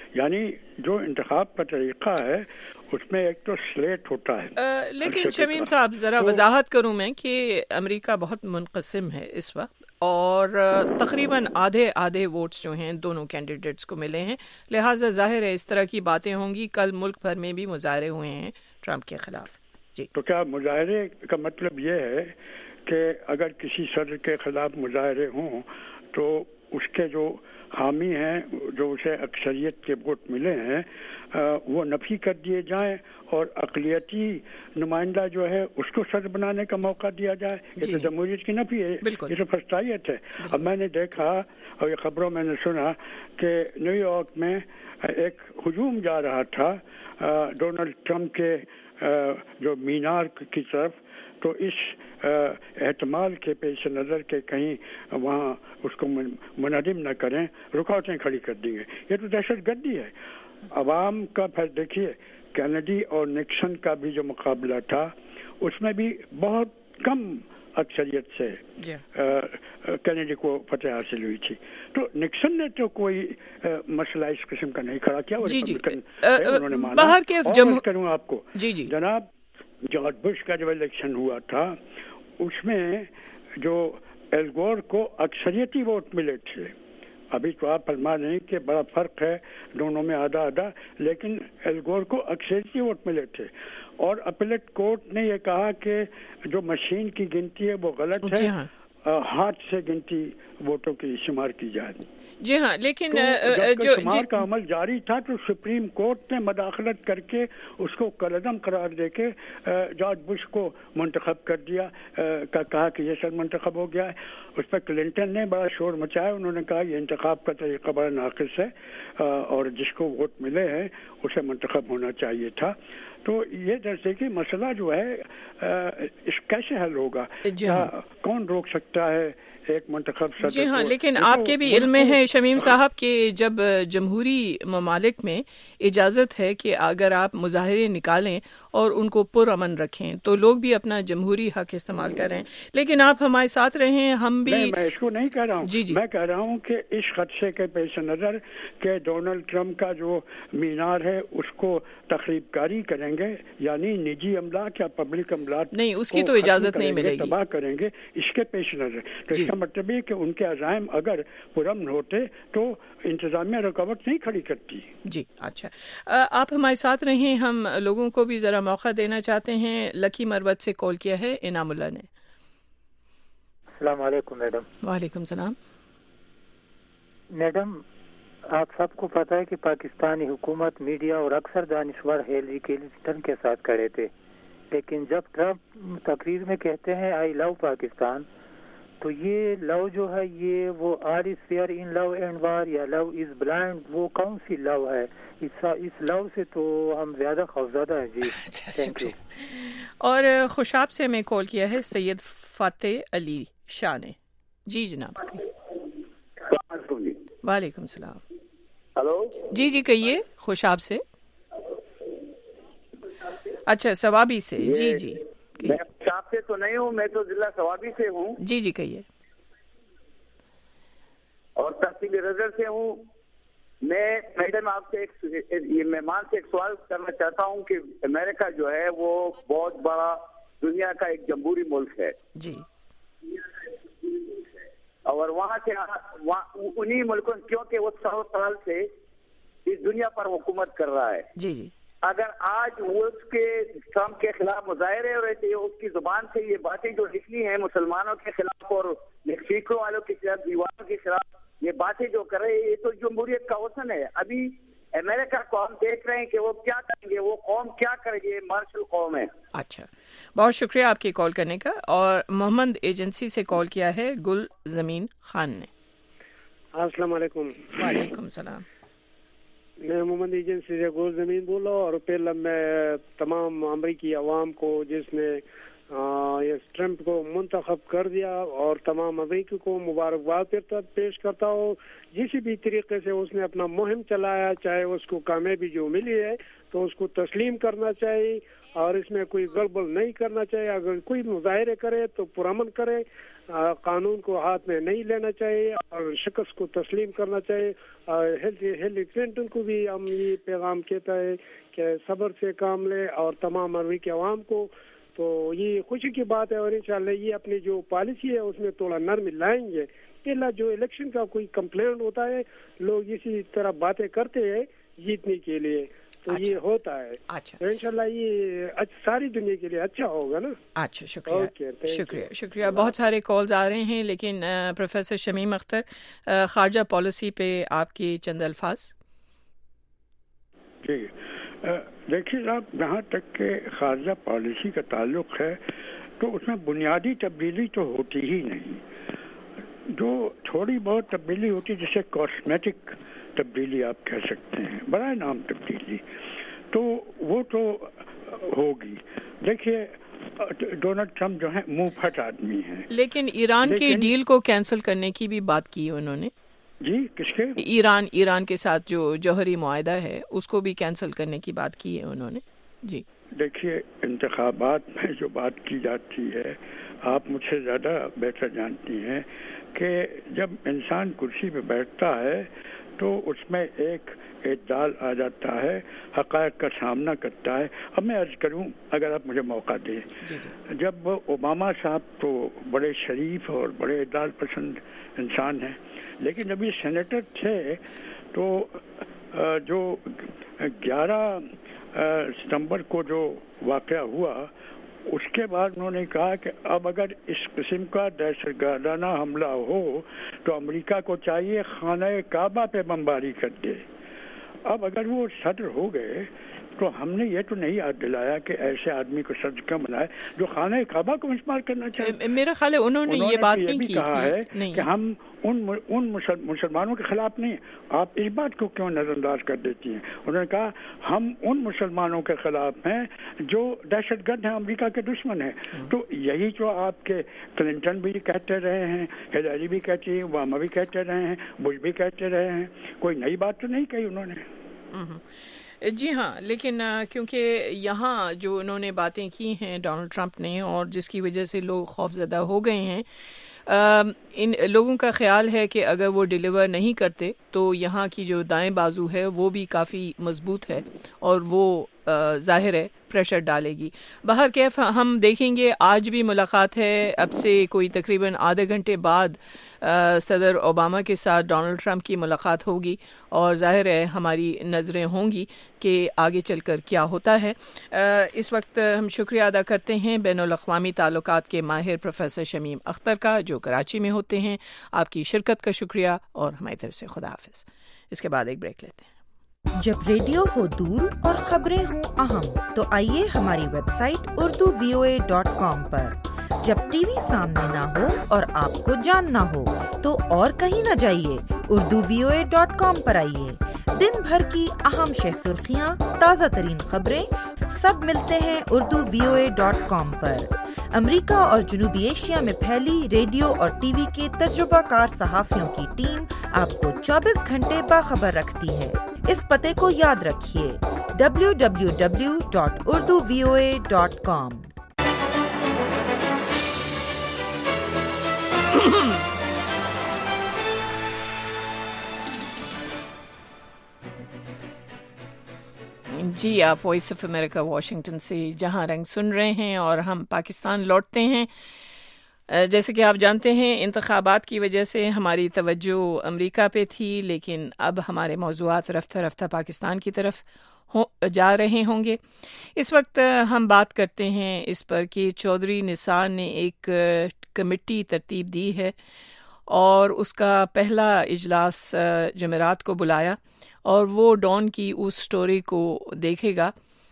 یعنی جو انتخاب کا طریقہ ہے اس میں ایک تو سلیٹ ہوتا ہے.
لیکن شمیم صاحب ذرا وضاحت کروں میں کہ امریکہ بہت منقسم ہے اس وقت اور تقریباً آدھے آدھے ووٹس جو ہیں دونوں کینڈیڈیٹس کو ملے ہیں, لہٰذا ظاہر ہے اس طرح کی باتیں ہوں گی. کل ملک بھر میں بھی مظاہرے ہوئے ہیں ٹرمپ کے خلاف. جی
تو کیا مظاہرے کا مطلب یہ ہے کہ اگر کسی صدر کے خلاف مظاہرے ہوں تو اس کے جو حامی ہیں, جو اسے اکثریت کے ووٹ ملے ہیں, وہ نفی کر دیے جائیں اور اقلیتی نمائندہ جو ہے اس کو صدر بنانے کا موقع دیا جائے؟ یہ تو جمہوریت کی نفی ہے, یہ تو فسطائیت ہے. اب میں نے دیکھا اور یہ خبروں میں نے سنا کہ نیو یارک میں ایک ہجوم جا رہا تھا ڈونلڈ ٹرمپ کے جو مینار کی طرف, تو اس احتمال کے پیش نظر کے کہیں وہاں اس کو منہدم نہ کریں, رکاوٹیں کھڑی کر دی گئی. یہ تو دہشت گردی ہے. عوام کا پھر دیکھیے کینیڈی اور نکسن کا بھی جو مقابلہ تھا اس میں بھی بہت کم اکثریت سے کینیڈی کو فتح حاصل ہوئی تھی. تو نکسن نے تو کوئی مسئلہ اس قسم کا نہیں کھڑا کیا, انہوں نے مانا. کروں آپ کو جناب جارج بش کا جو الیکشن ہوا تھا اس میں جو ایل گور کو اکثریتی ووٹ ملے تھے. ابھی تو آپ فرما رہے ہیں کہ بڑا فرق ہے دونوں میں آدھا آدھا, لیکن ایل گور کو اکثریتی ووٹ ملے تھے. اور اپیلیٹ کورٹ نے یہ کہا کہ جو مشین کی گنتی ہے وہ غلط ہے, ہاتھ سے گنتی ووٹوں کی شمار کی جائے.
جی ہاں, لیکن
جو شمار کا عمل جاری تھا تو سپریم کورٹ نے مداخلت کر کے اس کو کالعدم قرار دے کے جارج بش کو منتخب کر دیا, کہا کہ یہ سر منتخب ہو گیا ہے. اس پر کلنٹن نے بڑا شور مچایا, انہوں نے کہا یہ انتخاب کا طریقہ بڑا ناقص ہے اور جس کو ووٹ ملے ہیں اسے منتخب ہونا چاہیے تھا. تو یہ جیسے کہ مسئلہ جو ہے اس کیسے حل ہوگا, کون روک سکتا ہے ایک منتخب صدر؟
جی ہاں, لیکن آپ کے بھی علم میں ہے شمیم صاحب کہ جب جمہوری ممالک میں اجازت ہے کہ اگر آپ مظاہرے نکالیں اور ان کو پرامن رکھیں تو لوگ بھی اپنا جمہوری حق استعمال کریں. لیکن آپ ہمارے ساتھ رہیں, ہم بھی
میں اس کو نہیں کہہ رہا ہوں. جی جی میں کہہ رہا ہوں کہ اس خدشے کے پیش نظر کہ ڈونلڈ ٹرمپ کا جو مینار ہے اس کو تخریب کاری کریں گے, یعنی نجی املاک یا پبلک املاک
نہیں, اس کی تو اجازت نہیں ملے گی,
تباہ کریں گے, اس کے پیش نظر تو اس کا مطلب یہ کہ ان کے عزائم اگر پرامن ہوتے تو انتظامیہ رکاوٹ نہیں کھڑی کرتی.
جی اچھا, آپ ہمارے ساتھ رہیں. ہم لوگوں کو بھی ذرا موقع دینا چاہتے ہیں. لکی مروت سے کال کیا ہے انعام اللہ نے.
السلام علیکم میڈم.
وعلیکم السلام.
میڈم آپ سب کو پتہ ہے کہ پاکستانی حکومت, میڈیا اور اکثر دانشور ہیلری کلنٹن کے ساتھ کھڑے تھے, لیکن جب ٹرمپ تقریر میں کہتے ہیں آئی لو پاکستان, تو یہ لو جو ہے یہ وہ آل از fair in love and war یا لو از بلائنڈ, وہ کون سی لو ہے؟ اس لو سے تو ہم زیادہ خوفزدہ ہیں. جی تھینک یو.
اور خوشاب سے میں کال کیا ہے سید فاتح علی شاہ نے. جی جناب. وعلیکم السلام.
ہلو. جی
جی کہیے. خوشاب سے. اچھا ثوابی سے. جی جی
میں خوشاب سے تو نہیں ہوں, میں تو ضلع ثوابی سے ہوں.
جی جی کہیے.
اور تحصیل رضر سے ہوں. میں میڈم آپ سے ایک یہ مہمان سے ایک سوال کرنا چاہتا ہوں کہ امریکہ جو ہے وہ بہت بڑا دنیا کا ایک جمہوری ملک ہے.
جی.
اور وہاں سے انہی ملکوں, کیونکہ وہ سو سال سے اس دنیا پر حکومت کر رہا ہے.
جی جی.
اگر آج وہ اس کے ٹرمپ کے خلاف مظاہرے ہو رہے تھے, اس کی زبان سے یہ باتیں جو نکلی ہیں مسلمانوں کے خلاف اور میکسیکو والوں کے خلاف, دیواروں کے خلاف یہ باتیں جو کر رہے ہیں, یہ تو جمہوریت کا حسن ہے. ابھی امریکہ کو ہم دیکھ رہے ہیں کہ وہ کیا کریں گے, وہ قوم کیا کرے گی, مارشل قوم ہے.
اچھا, بہت شکریہ آپ کی کال کرنے کا. اور محمد ایجنسی سے کال کیا ہے گل زمین خان نے.
السلام علیکم.
وعلیکم السلام.
میں محمد ایجنسی سے گول زمین بول رہا ہوں, اور پہلے میں تمام امریکی عوام کو جس نے ये ट्रंप को मुंतखब कर दिया और तमाम अमरीकी को मुबारकबाद पेश करता हूँ। जिस भी तरीके से उसने अपना मुहिम चलाया, चाहे उसको कामयाबी जो मिली है तो उसको तस्लीम करना चाहिए और इसमें कोई गड़बड़ नहीं करना चाहिए। अगर कोई मुजाहरे करे तो पुरअमन करे, आ, कानून को हाथ में नहीं लेना चाहिए और शिकस्त को तस्लीम करना चाहिए। हिलरी क्लिंटन को भी हम ये पैगाम कहता है कि सब्र से काम ले और तमाम अमरीकी अवाम को, तो ये खुशी की बात है और इंशाल्लाह ये अपनी जो पॉलिसी है उसमें थोड़ा नरमी लाएंगे। इला जो इलेक्शन का कोई कंप्लेंट होता है, लोग इसी तरह बातें करते हैं जीतने के लिए, तो अच्छा, ये होता है।
अच्छा,
तो इंशाल्लाह ये सारी दुनिया के लिए अच्छा होगा ना।
अच्छा, शुक्रिया okay, शुक्रिया शुक्रिया बहुत सारे कॉल्स आ रहे हैं, लेकिन प्रोफेसर शमीम अख्तर, खारजा पॉलिसी पे आपकी चंद अल्फाज।
जी देखिए साहब, जहाँ तक के खारजा पॉलिसी का ताल्लुक है तो उसमें बुनियादी तब्दीली तो होती ही नहीं। जो थोड़ी बहुत तब्दीली होती है, जैसे कॉस्मेटिक तब्दीली आप कह सकते हैं, बड़ा नाम तब्दीली, तो वो तो होगी। देखिए डोनाल्ड ट्रंप जो है मुंह फट आदमी है,
लेकिन ईरान के डील को कैंसिल करने की भी बात की उन्होंने।
जी किसके?
ईरान ईरान के साथ जो जौहरी मुआहदा है उसको भी कैंसिल करने की बात की है उन्होंने। जी
देखिए, इंतखाबात में जो बात की जाती है, आप मुझसे ज़्यादा बेहतर जानती हैं कि जब इंसान कुर्सी पे बैठता है तो उसमें एक एतदाल आ जाता है, हक़ाइक़ का सामना करता है। अब मैं अर्ज़ करूं, अगर आप मुझे मौका दें, जब ओबामा साहब तो बड़े शरीफ और बड़े एतदाल पसंद इंसान हैं, लेकिन जब ये सेनेटर थे तो जो ग्यारह सितंबर को जो वाक़या हुआ, उसके बाद उन्होंने कहा कि अब अगर इस किस्म का दहशतगर्दाना हमला हो तो अमेरिका को चाहिए खाना काबा पे बमबारी कर दे। अब अगर वो सदर हो गए तो हमने ये तो नहीं याद दिलाया कि ऐसे आदमी को सदर क्यों बनाए जो खाना काबा को इस्तेमाल करना चाहिए।
मेरा ख्याल है उन्होंने, उन्होंने ये बात नहीं की
कहा है
नहीं।
कि हम उन उन मुसलमानों के खिलाफ नहीं, आप इस बात को क्यों नजरअंदाज कर देती हैं। उन्होंने कहा हम उन मुसलमानों के खिलाफ हैं जो दहशतगर्द हैं, अमेरिका के दुश्मन हैं। तो यही जो आपके क्लिंटन भी कहते रहे हैं, हिलरी भी कहती है, ओबामा भी कहते रहे हैं, बुश भी कहते रहे हैं, कोई नई बात तो नहीं कही उन्होंने।
जी हाँ, लेकिन क्योंकि यहाँ जो उन्होंने बातें की हैं डोनाल्ड ट्रंप ने, और जिसकी वजह से लोग खौफजदा हो गए हैं, इन लोगों का ख्याल है कि अगर वो डिलीवर नहीं करते तो यहाँ की जो दाएं बाजू है वो भी काफ़ी मजबूत है और वो ज़ाहिर है प्रेशर डालेगी। बाहर कैफ हम देखेंगे, आज भी मुलाकात है, अब से कोई तकरीबन आधे घंटे बाद आ, सदर ओबामा के साथ डोनाल्ड ट्रंप की मुलाकात होगी और ज़ाहिर है हमारी नज़रें होंगी कि आगे चलकर क्या होता है। आ, इस वक्त हम शुक्रिया अदा करते हैं बैनुल अक़वामी ताल्लुकात के माहिर प्रोफेसर शमीम अख्तर का, जो कराची में होते हैं। आपकी शिरकत का शुक्रिया और हमारी तरफ से खुदा हाफिज़। इसके बाद एक ब्रेक लेते हैं।
जब रेडियो हो दूर और खबरें हो अहम, तो आइए हमारी website Urdu V O A dot com पर। जब टीवी सामने ना हो और आपको जानना हो तो और कहीं न जाइए, Urdu V O A dot com पर आइए। दिन भर की अहम शह सुर्खियाँ, ताज़ा तरीन खबरें सब मिलते हैं Urdu V O A dot com पर। अमेरिका और जनूबी एशिया में फैली रेडियो और टीवी के तजुर्बाकार सहाफ़ियों की टीम आपको चौबीस घंटे बाखबर रखती है। इस पते को याद रखिए, W W W dot Urdu V O A dot com.
जी, आप वॉइस ऑफ अमेरिका वाशिंगटन से जहां रंग सुन रहे हैं और हम पाकिस्तान लौटते हैं। जैसे कि आप जानते हैं, इंतखाबात की वजह से हमारी तवज्जो अमेरिका पे थी, लेकिन अब हमारे मौज़ूआत रफ्ता रफ्ता पाकिस्तान की तरफ हो जा रहे होंगे। इस वक्त हम बात करते हैं इस पर कि चौधरी निसार ने एक कमेटी तरतीब दी है और उसका पहला इजलास जुमेरात को बुलाया और वो डॉन की उस स्टोरी को देखेगा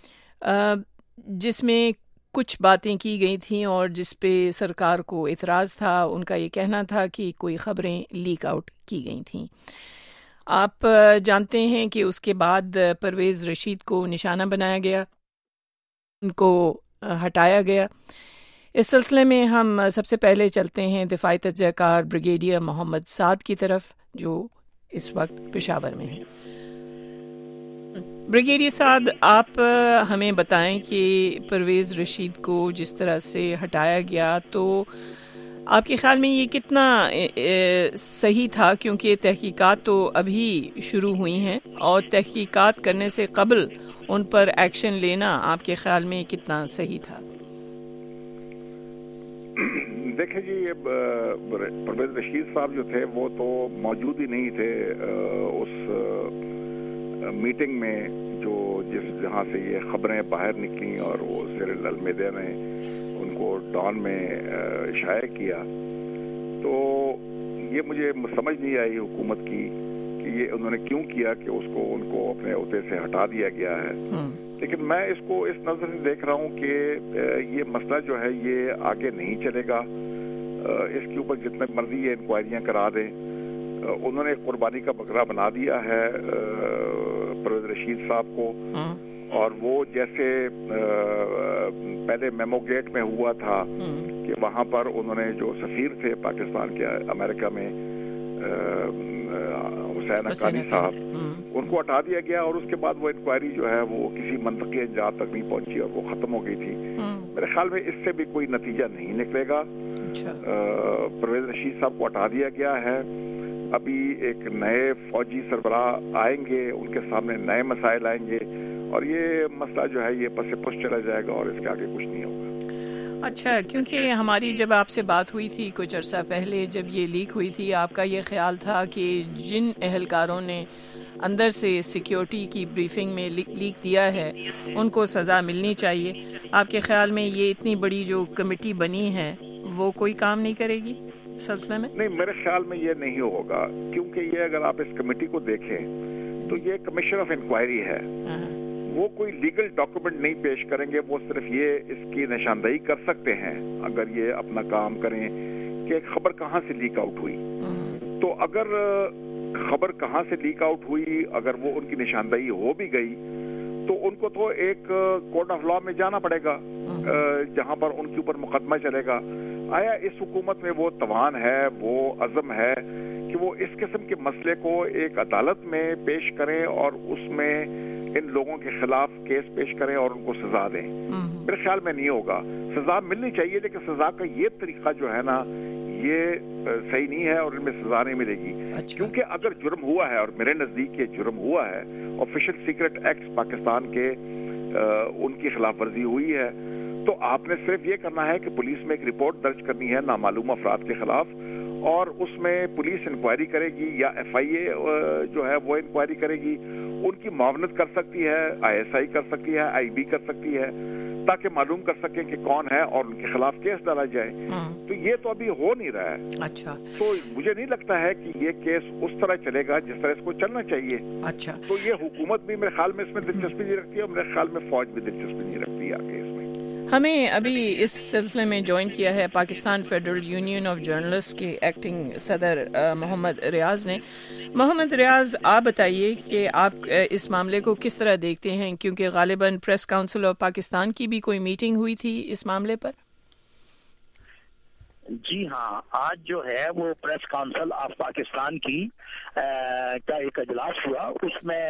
जिसमें कुछ बातें की गई थी और जिस पे सरकार को इतराज़ था। उनका ये कहना था कि कोई ख़बरें लीक आउट की गई थीं। आप जानते हैं कि उसके बाद परवेज़ रशीद को निशाना बनाया गया, उनको हटाया गया। اس سلسلے میں ہم سب سے پہلے چلتے ہیں دفاعی تجزیہ کار بریگیڈیئر محمد سعد کی طرف جو اس وقت پشاور میں ہیں۔ بریگیڈیئر سعد، آپ ہمیں بتائیں کہ پرویز رشید کو جس طرح سے ہٹایا گیا تو آپ کے خیال میں یہ کتنا صحیح تھا، کیونکہ تحقیقات تو ابھی شروع ہوئی ہیں اور تحقیقات کرنے سے قبل ان پر ایکشن لینا آپ کے خیال میں کتنا صحیح تھا؟
دیکھیں جی، پرویز رشید صاحب جو تھے وہ تو موجود ہی نہیں تھے اس میٹنگ میں جو جس جہاں سے یہ خبریں باہر نکلیں اور وہ سیرل المیڈیا نے ان کو ڈان میں شائع کیا۔ تو یہ مجھے سمجھ نہیں آئی حکومت کی کہ یہ انہوں نے کیوں کیا کہ اس کو ان کو اپنے عہدے سے ہٹا دیا گیا ہے۔ لیکن میں اس کو اس نظر سے دیکھ رہا ہوں کہ یہ مسئلہ جو ہے یہ آگے نہیں چلے گا، اس کے اوپر جتنے مرضی یہ انکوائریاں کرا دیں۔ انہوں نے قربانی کا بکرا بنا دیا ہے پرویز رشید صاحب کو، اور وہ جیسے پہلے میمو گیٹ میں ہوا تھا کہ وہاں پر انہوں نے جو سفیر تھے پاکستان کے امریکہ میں حسین حقانی صاحب، ان کو ہٹا دیا گیا، اور اس کے بعد وہ انکوائری جو ہے وہ کسی منطقی انجام تک نہیں پہنچی اور وہ ختم ہو گئی تھی۔ میرے خیال میں اس سے بھی کوئی نتیجہ نہیں نکلے گا۔ پرویز رشید صاحب کو ہٹا دیا گیا ہے، ابھی ایک نئے فوجی سربراہ آئیں گے، ان کے سامنے نئے مسائل آئیں گے اور یہ مسئلہ جو ہے یہ پس پش چلا جائے گا اور اس کے آگے کچھ نہیں ہوگا۔
اچھا، کیونکہ ہماری جب آپ سے بات ہوئی تھی کچھ عرصہ پہلے جب یہ لیک ہوئی تھی، آپ کا یہ خیال تھا کہ جن اہلکاروں نے اندر سے سیکیورٹی کی بریفنگ میں لیک دیا ہے ان کو سزا ملنی چاہیے۔ آپ کے خیال میں یہ اتنی بڑی جو کمیٹی بنی ہے وہ کوئی کام نہیں کرے گی سلسلے میں؟
نہیں، میرے خیال میں یہ نہیں ہوگا، کیونکہ یہ اگر آپ اس کمیٹی کو دیکھیں تو یہ کمیشن آف انکوائری ہے، وہ کوئی لیگل ڈاکومنٹ نہیں پیش کریں گے، وہ صرف یہ اس کی نشاندہی کر سکتے ہیں اگر یہ اپنا کام کریں کہ خبر کہاں سے لیک آؤٹ ہوئی۔ تو اگر خبر کہاں سے لیک آؤٹ ہوئی اگر وہ ان کی نشاندہی ہو بھی گئی تو ان کو تو ایک کورٹ آف لا میں جانا پڑے گا جہاں پر ان کے اوپر مقدمہ چلے گا۔ آیا اس حکومت میں وہ توان ہے، وہ عزم ہے کہ وہ اس قسم کے مسئلے کو ایک عدالت میں پیش کریں اور اس میں ان لوگوں کے خلاف کیس پیش کریں اور ان کو سزا دیں؟ میرے خیال میں نہیں ہوگا۔ سزا ملنی چاہیے لیکن سزا کا یہ طریقہ جو ہے نا یہ صحیح نہیں ہے اور ان میں سزا نہیں ملے گی۔ کیونکہ اگر جرم ہوا ہے، اور میرے نزدیک یہ جرم ہوا ہے، آفیشل سیکرٹ ایکٹ پاکستان کے ان کی خلاف ورزی ہوئی ہے، تو آپ نے صرف یہ کرنا ہے کہ پولیس میں ایک رپورٹ درج کرنی ہے نامعلوم افراد کے خلاف، اور اس میں پولیس انکوائری کرے گی یا ایف آئی اے جو ہے وہ انکوائری کرے گی، ان کی معاونت کر سکتی ہے، آئی ایس آئی کر سکتی ہے، آئی بی کر سکتی ہے، تاکہ معلوم کر سکیں کہ کون ہے اور ان کے خلاف کیس ڈالا جائے۔ تو یہ تو ابھی ہو نہیں رہا ہے۔
اچھا،
تو مجھے نہیں لگتا ہے کہ یہ کیس اس طرح چلے گا جس طرح اس کو چلنا چاہیے۔
اچھا،
تو یہ حکومت بھی میرے خیال میں اس میں دلچسپی نہیں رکھتی ہے، اور میرے خیال میں فوج بھی دلچسپی نہیں رکھتی ہے آگے اس میں۔
ہمیں ابھی اس سلسلے میں جوائن کیا ہے Pakistan federal union of journalist کے ایکٹنگ صدر محمد ریاض نے۔ محمد ریاض، آپ بتائیے کہ آپ اس معاملے کو کس طرح دیکھتے ہیں، کیونکہ غالباً پریس کاؤنسل آف پاکستان کی بھی کوئی میٹنگ ہوئی تھی اس معاملے پر؟
جی ہاں، آج جو ہے وہ پریس کاؤنسل آف پاکستان کی کا ایک اجلاس ہوا، اس میں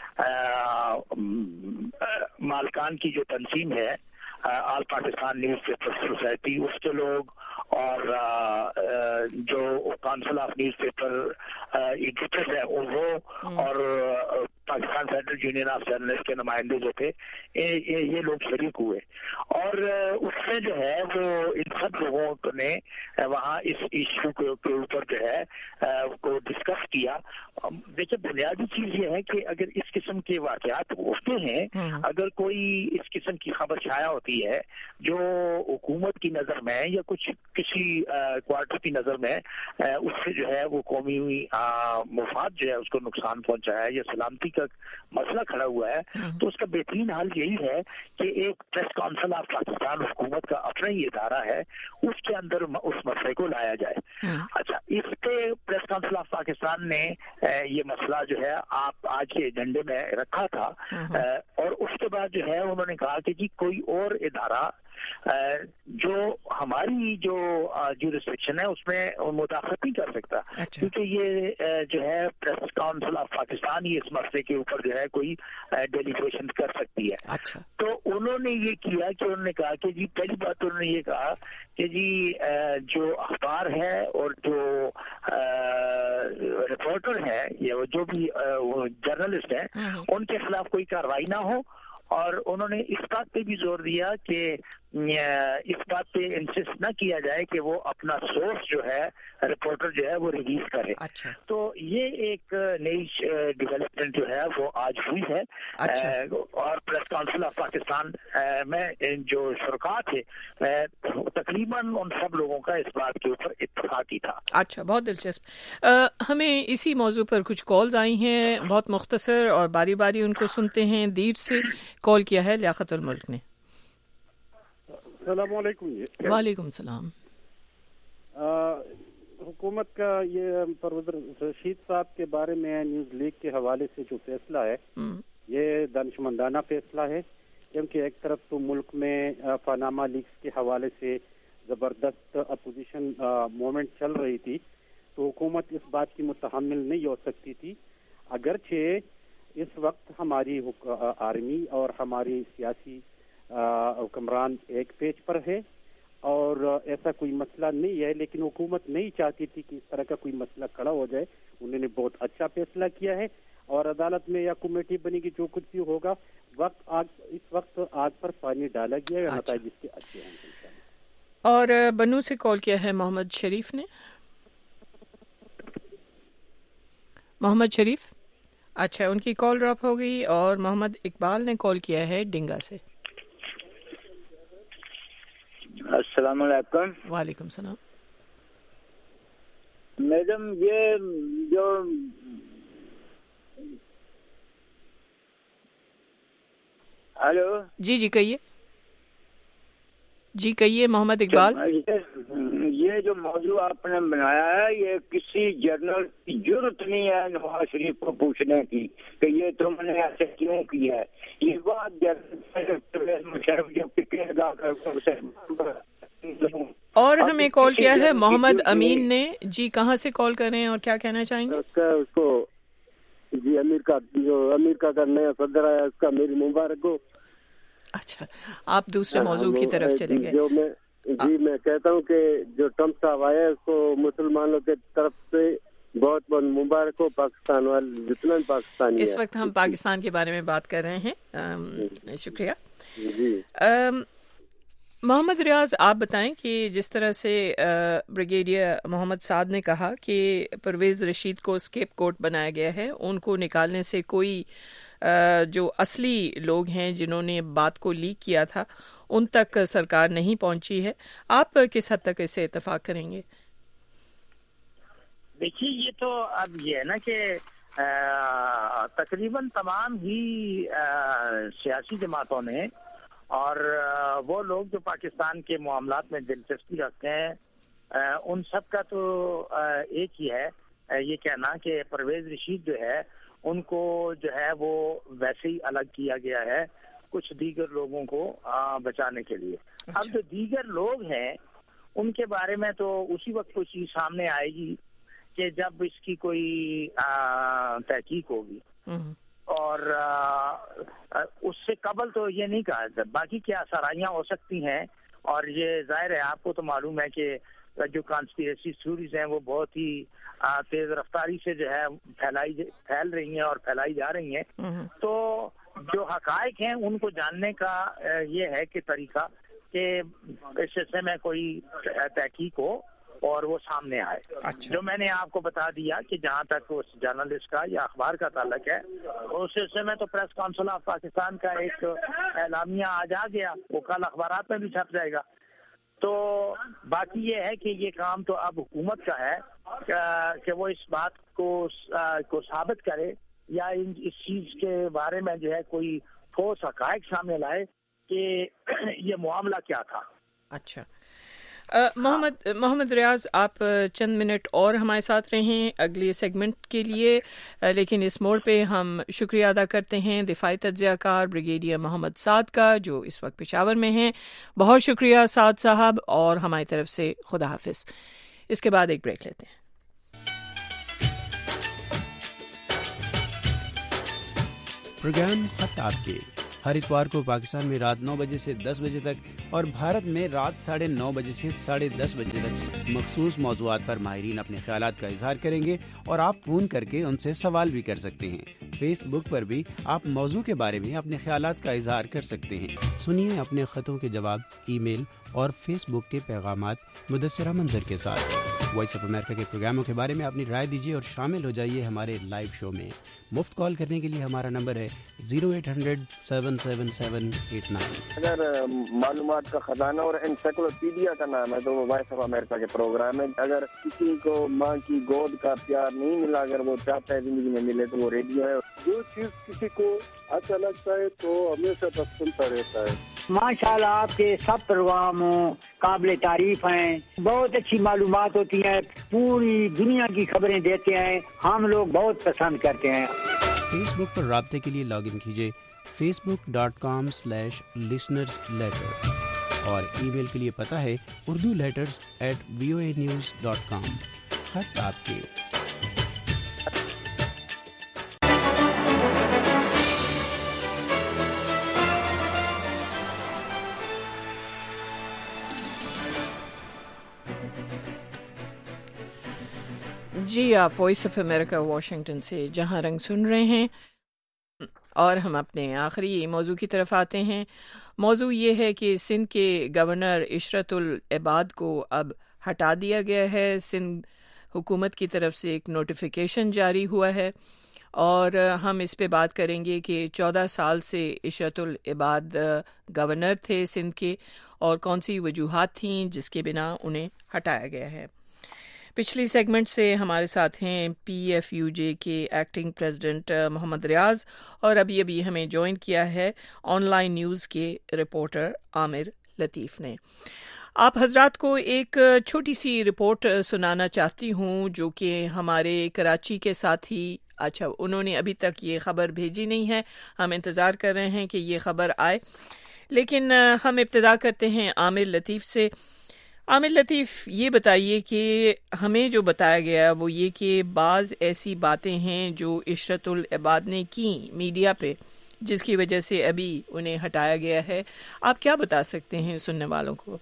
مالکان کی جو تنظیم ہے all Pakistan newspaper society, اس کے لوگ اور جو council of newspaper editors ہے وہ، اور Pakistan federal union of journalist کے نمائندے جو تھے یہ لوگ شریک ہوئے، اور اس میں جو ہے وہ ان سب لوگوں نے وہاں اس ایشو کے اوپر جو ہے کو ڈسکس کیا۔ دیکھیں، بنیادی چیز یہ ہے کہ اگر اس قسم کے واقعات ہوتے ہیں، اگر کوئی اس قسم کی خبر شائع ہوتی ہے جو حکومت کی نظر میں یا کچھ کسی کوارٹر کی نظر میں اس سے جو ہے وہ قومی مفاد جو ہے اس کو نقصان پہنچایا ہے یا سلامتی کا مسئلہ کھڑا ہوا ہے، تو اس کا بہترین حل یہی ہے کہ ایک پریس کاؤنسل آف پاکستان حکومت کا اپنا ہی ادارہ ہے، اس کے اندر اس مسئلے کو لایا جائے۔ اچھا، اس پہ پریس کاؤنسل آف پاکستان نے یہ مسئلہ جو ہے آپ آج کے ایجنڈے میں رکھا تھا، اور اس کے بعد جو ہے انہوں نے کہا کہ جی کوئی اور ادارہ جو ہماری جو جو ریسٹرکشن ہے اس میں مداخلت نہیں کر سکتا, کیونکہ یہ جو ہے پریس کاؤنسل آف پاکستان ہی اس مسئلے کے اوپر جو ہے کوئی ڈیلیبریشن کر سکتی ہے. تو انہوں نے یہ کیا کہ انہوں نے کہا کہ جی پہلی بات انہوں نے یہ کہا کہ جی جو اخبار ہے اور جو رپورٹر ہے یا جو بھی جرنلسٹ ہیں ان کے خلاف کوئی کارروائی نہ ہو, اور انہوں نے اس بات پہ بھی زور دیا کہ اس بات پہ انسسٹ نہ کیا جائے کہ وہ اپنا سورس جو ہے رپورٹر جو ہے وہ ریلیز کرے. اچھا. تو یہ ایک نئی ڈیولپمنٹ جو ہے وہ آج ہوئی ہے. اچھا. اور پریس کاؤنسل آف پاکستان میں جو شرکاء تھے تقریباً ان سب لوگوں کا اس بات کے اوپر اتفاق ہی تھا.
اچھا, بہت دلچسپ. ہمیں اسی موضوع پر کچھ کالز آئی ہیں, بہت مختصر اور باری باری ان کو سنتے ہیں. دیر سے کال کیا ہے لیاقت الملک نے.
السلام علیکم.
وعلیکم السلام.
حکومت کا یہ پرویز رشید صاحب کے بارے میں نیوز لیک کے حوالے سے جو فیصلہ ہے یہ دانشمندانہ فیصلہ ہے, کیونکہ ایک طرف تو ملک میں پاناما لیکس کے حوالے سے زبردست اپوزیشن موومنٹ چل رہی تھی, تو حکومت اس بات کی متحمل نہیں ہو سکتی تھی. اگرچہ اس وقت ہماری آرمی اور ہماری سیاسی حکمران ایک پیج پر ہے اور ایسا کوئی مسئلہ نہیں ہے, لیکن حکومت نہیں چاہتی تھی کہ اس طرح کا کوئی مسئلہ کھڑا ہو جائے. انہوں نے بہت اچھا فیصلہ کیا ہے اور عدالت میں یا کمیٹی بنی گی, جو کچھ بھی ہوگا وقت آگ اس وقت آگ پر پانی ڈالا گیا ہے, نتائج اس کے اچھے ہوں گے.
اور بنو سے کال کیا ہے محمد شریف نے. محمد شریف, اچھا ان کی کال ڈراپ ہو گئی. اور محمد اقبال نے کال کیا ہے ڈنگا سے.
السلام علیکم.
وعلیکم السلام.
میڈم یہ جو ہلو
جی جی کہیے جی کہیے محمد اقبال.
یہ جو موضوع آپ نے بنایا ہے یہ کسی جرنل کی ضرورت نہیں ہے نواز شریف کو پوچھنے کی کہ یہ تم نے ایسے کیوں کیا ہے. یہ بات
اور ہمیں کال کیا ہے محمد امین نے. جی کہاں سے کال کر رہے ہیں اور کیا کہنا چاہیں گے؟
اس کو جی امیر کا جو امیر کا نیا صدر آیا اس کا میری مبارک ہو.
اچھا, آپ دوسرے موضوع کی طرف چلے گئے.
جو میں جی میں کہتا ہوں کہ جو ٹرمپ صاحب آئے اس کو مسلمانوں کے طرف سے بہت بہت مبارک ہو. پاکستان والے جتنا پاکستانی
اس وقت ہم پاکستان کے بارے میں بات کر رہے ہیں. شکریہ.
جی
محمد ریاض, آپ بتائیں کہ جس طرح سے بریگیڈیئر محمد سعد نے کہا کہ پرویز رشید کو اسکیپ کوٹ بنایا گیا ہے, ان کو نکالنے سے کوئی جو اصلی لوگ ہیں جنہوں نے بات کو لیک کیا تھا ان تک سرکار نہیں پہنچی ہے. آپ کس حد تک اسے اتفاق کریں گے؟
دیکھیے یہ تو اب یہ ہے نا کہ تقریباً تمام ہی سیاسی جماعتوں نے اور وہ لوگ جو پاکستان کے معاملات میں دلچسپی رکھتے ہیں ان سب کا تو ایک ہی ہے یہ کہنا کہ پرویز رشید جو ہے ان کو جو ہے وہ ویسے ہی الگ کیا گیا ہے کچھ دیگر لوگوں کو بچانے کے لیے. اب جو دیگر لوگ ہیں ان کے بارے میں تو اسی وقت کوئی چیز سامنے آئے گی کہ جب اس کی کوئی تحقیق ہوگی, اور اس سے قبل تو یہ نہیں کہا جاتا. باقی کیا سرائیاں ہو سکتی ہیں, اور یہ ظاہر ہے آپ کو تو معلوم ہے کہ جو کانسپیریسی تھیوریز ہیں وہ بہت ہی تیز رفتاری سے جو ہے پھیلائی پھیل رہی ہیں اور پھیلائی جا رہی ہیں. تو جو حقائق ہیں ان کو جاننے کا یہ ہے کہ طریقہ کہ اس سلسلے میں کوئی تحقیق ہو اور وہ سامنے آئے. اچھا. جو میں نے آپ کو بتا دیا کہ جہاں تک اس جرنلسٹ کا یا اخبار کا تعلق ہے اس سلسلے میں تو پریس کاؤنسل آف پاکستان کا ایک اعلامیہ آج آ گیا, وہ کل اخبارات میں بھی چھپ جائے گا. تو باقی یہ ہے کہ یہ کام تو اب حکومت کا ہے کہ وہ اس بات کو کو ثابت کرے یا اس چیز کے بارے میں جو ہے کوئی ٹھوس حقائق سامنے لائے کہ یہ معاملہ کیا تھا.
اچھا, मोहम्मद मोहम्मद रियाज, आप चंद मिनट और हमारे साथ रहें अगले सेगमेंट के लिए, लेकिन इस मोड़ पे हम शुक्रिया अदा करते हैं दिफाई तज्ज़ियाकार ब्रिगेडियर मोहम्मद साद का, जो इस वक्त पेशावर में हैं। बहुत शुक्रिया साद साहब, और हमारी तरफ से खुदा हाफिज। इसके बाद एक ब्रेक लेते हैं।
प्रोग्राम खत आपके हर इतवार को पाकिस्तान में रात नौ बजे से दस बजे तक और भारत में रात साढ़े नौ बजे से साढ़े दस बजे तक मखसूस मौज़ूआत पर माहिरीन अपने ख्यालात का इजहार करेंगे और आप फ़ोन करके उनसे सवाल भी कर सकते हैं। फेसबुक पर भी आप मौजू के बारे में अपने ख्यालात का इजहार कर सकते हैं। सुनिए अपने ख़तों के जवाब ईमेल और फेसबुक के पैगामात मुदस्सिरा मंजर के साथ। वॉइस ऑफ अमेरिका के प्रोग्रामों के बारे में अपनी राय दीजिए और शामिल हो जाइए हमारे लाइव शो में। मुफ्त कॉल करने के लिए हमारा नंबर है zero eight hundred seven seven seven eight nine.
अगर मालूमात का खजाना और एनसाइक्लोपीडिया का नाम है तो वो वॉइस ऑफ अमेरिका के प्रोग्राम है। अगर किसी को माँ की गोद का प्यार नहीं मिला, अगर वो चाहता है जिंदगी में मिले, तो वो रेडियो है।
जो चीज किसी को अच्छा लगता है तो हमेशा तक सुनता रहता है।
माशाल्लाह आपके सब प्रोग्राम काबिल तारीफ हैं, बहुत अच्छी मालूमात होती हैं, पूरी दुनिया की खबरें देते हैं, हम लोग बहुत पसंद करते हैं।
फेसबुक पर राब्ते के लिए लॉग इन कीजिए Facebook dot com slash listeners letter और ईमेल के लिए पता है Urdu letters at V O A news dot com. खत आपके।
जी, आप वॉइस ऑफ अमेरिका वाशिंगटन से जहां रंग सुन रहे हैं, और हम अपने आखिरी मौजू की तरफ आते हैं। मौजू ये है कि सिंध के गवर्नर इशरतुल इबाद को अब हटा दिया गया है। सिंध हुकूमत की तरफ से एक नोटिफिकेशन जारी हुआ है, और हम इस पे बात करेंगे कि चौदह साल से इशरतुल इबाद गवर्नर थे सिंध के, और कौन सी वजूहात थीं जिसके बिना उन्हें हटाया गया है। पिछली सेगमेंट से हमारे साथ हैं पी एफ यू जे के एक्टिंग प्रेसिडेंट मोहम्मद रियाज, और अभी अभी हमें ज्वाइन किया है ऑनलाइन न्यूज़ के रिपोर्टर आमिर लतीफ़ ने। आप हजरात को एक छोटी सी रिपोर्ट सुनाना चाहती हूँ, जो कि हमारे कराची के साथी, अच्छा उन्होंने अभी तक ये ख़बर भेजी नहीं है, हम इंतज़ार कर रहे हैं कि ये ख़बर आए, लेकिन हम इब्तिदा करते हैं आमिर लतीफ़ से। आमिर लतीफ़, ये बताइए कि हमें जो बताया गया वो ये कि बाज़ ऐसी बातें हैं जो इशरतुल इबाद ने की मीडिया पे, जिसकी वजह से अभी उन्हें हटाया गया है। आप क्या बता सकते हैं सुनने वालों को?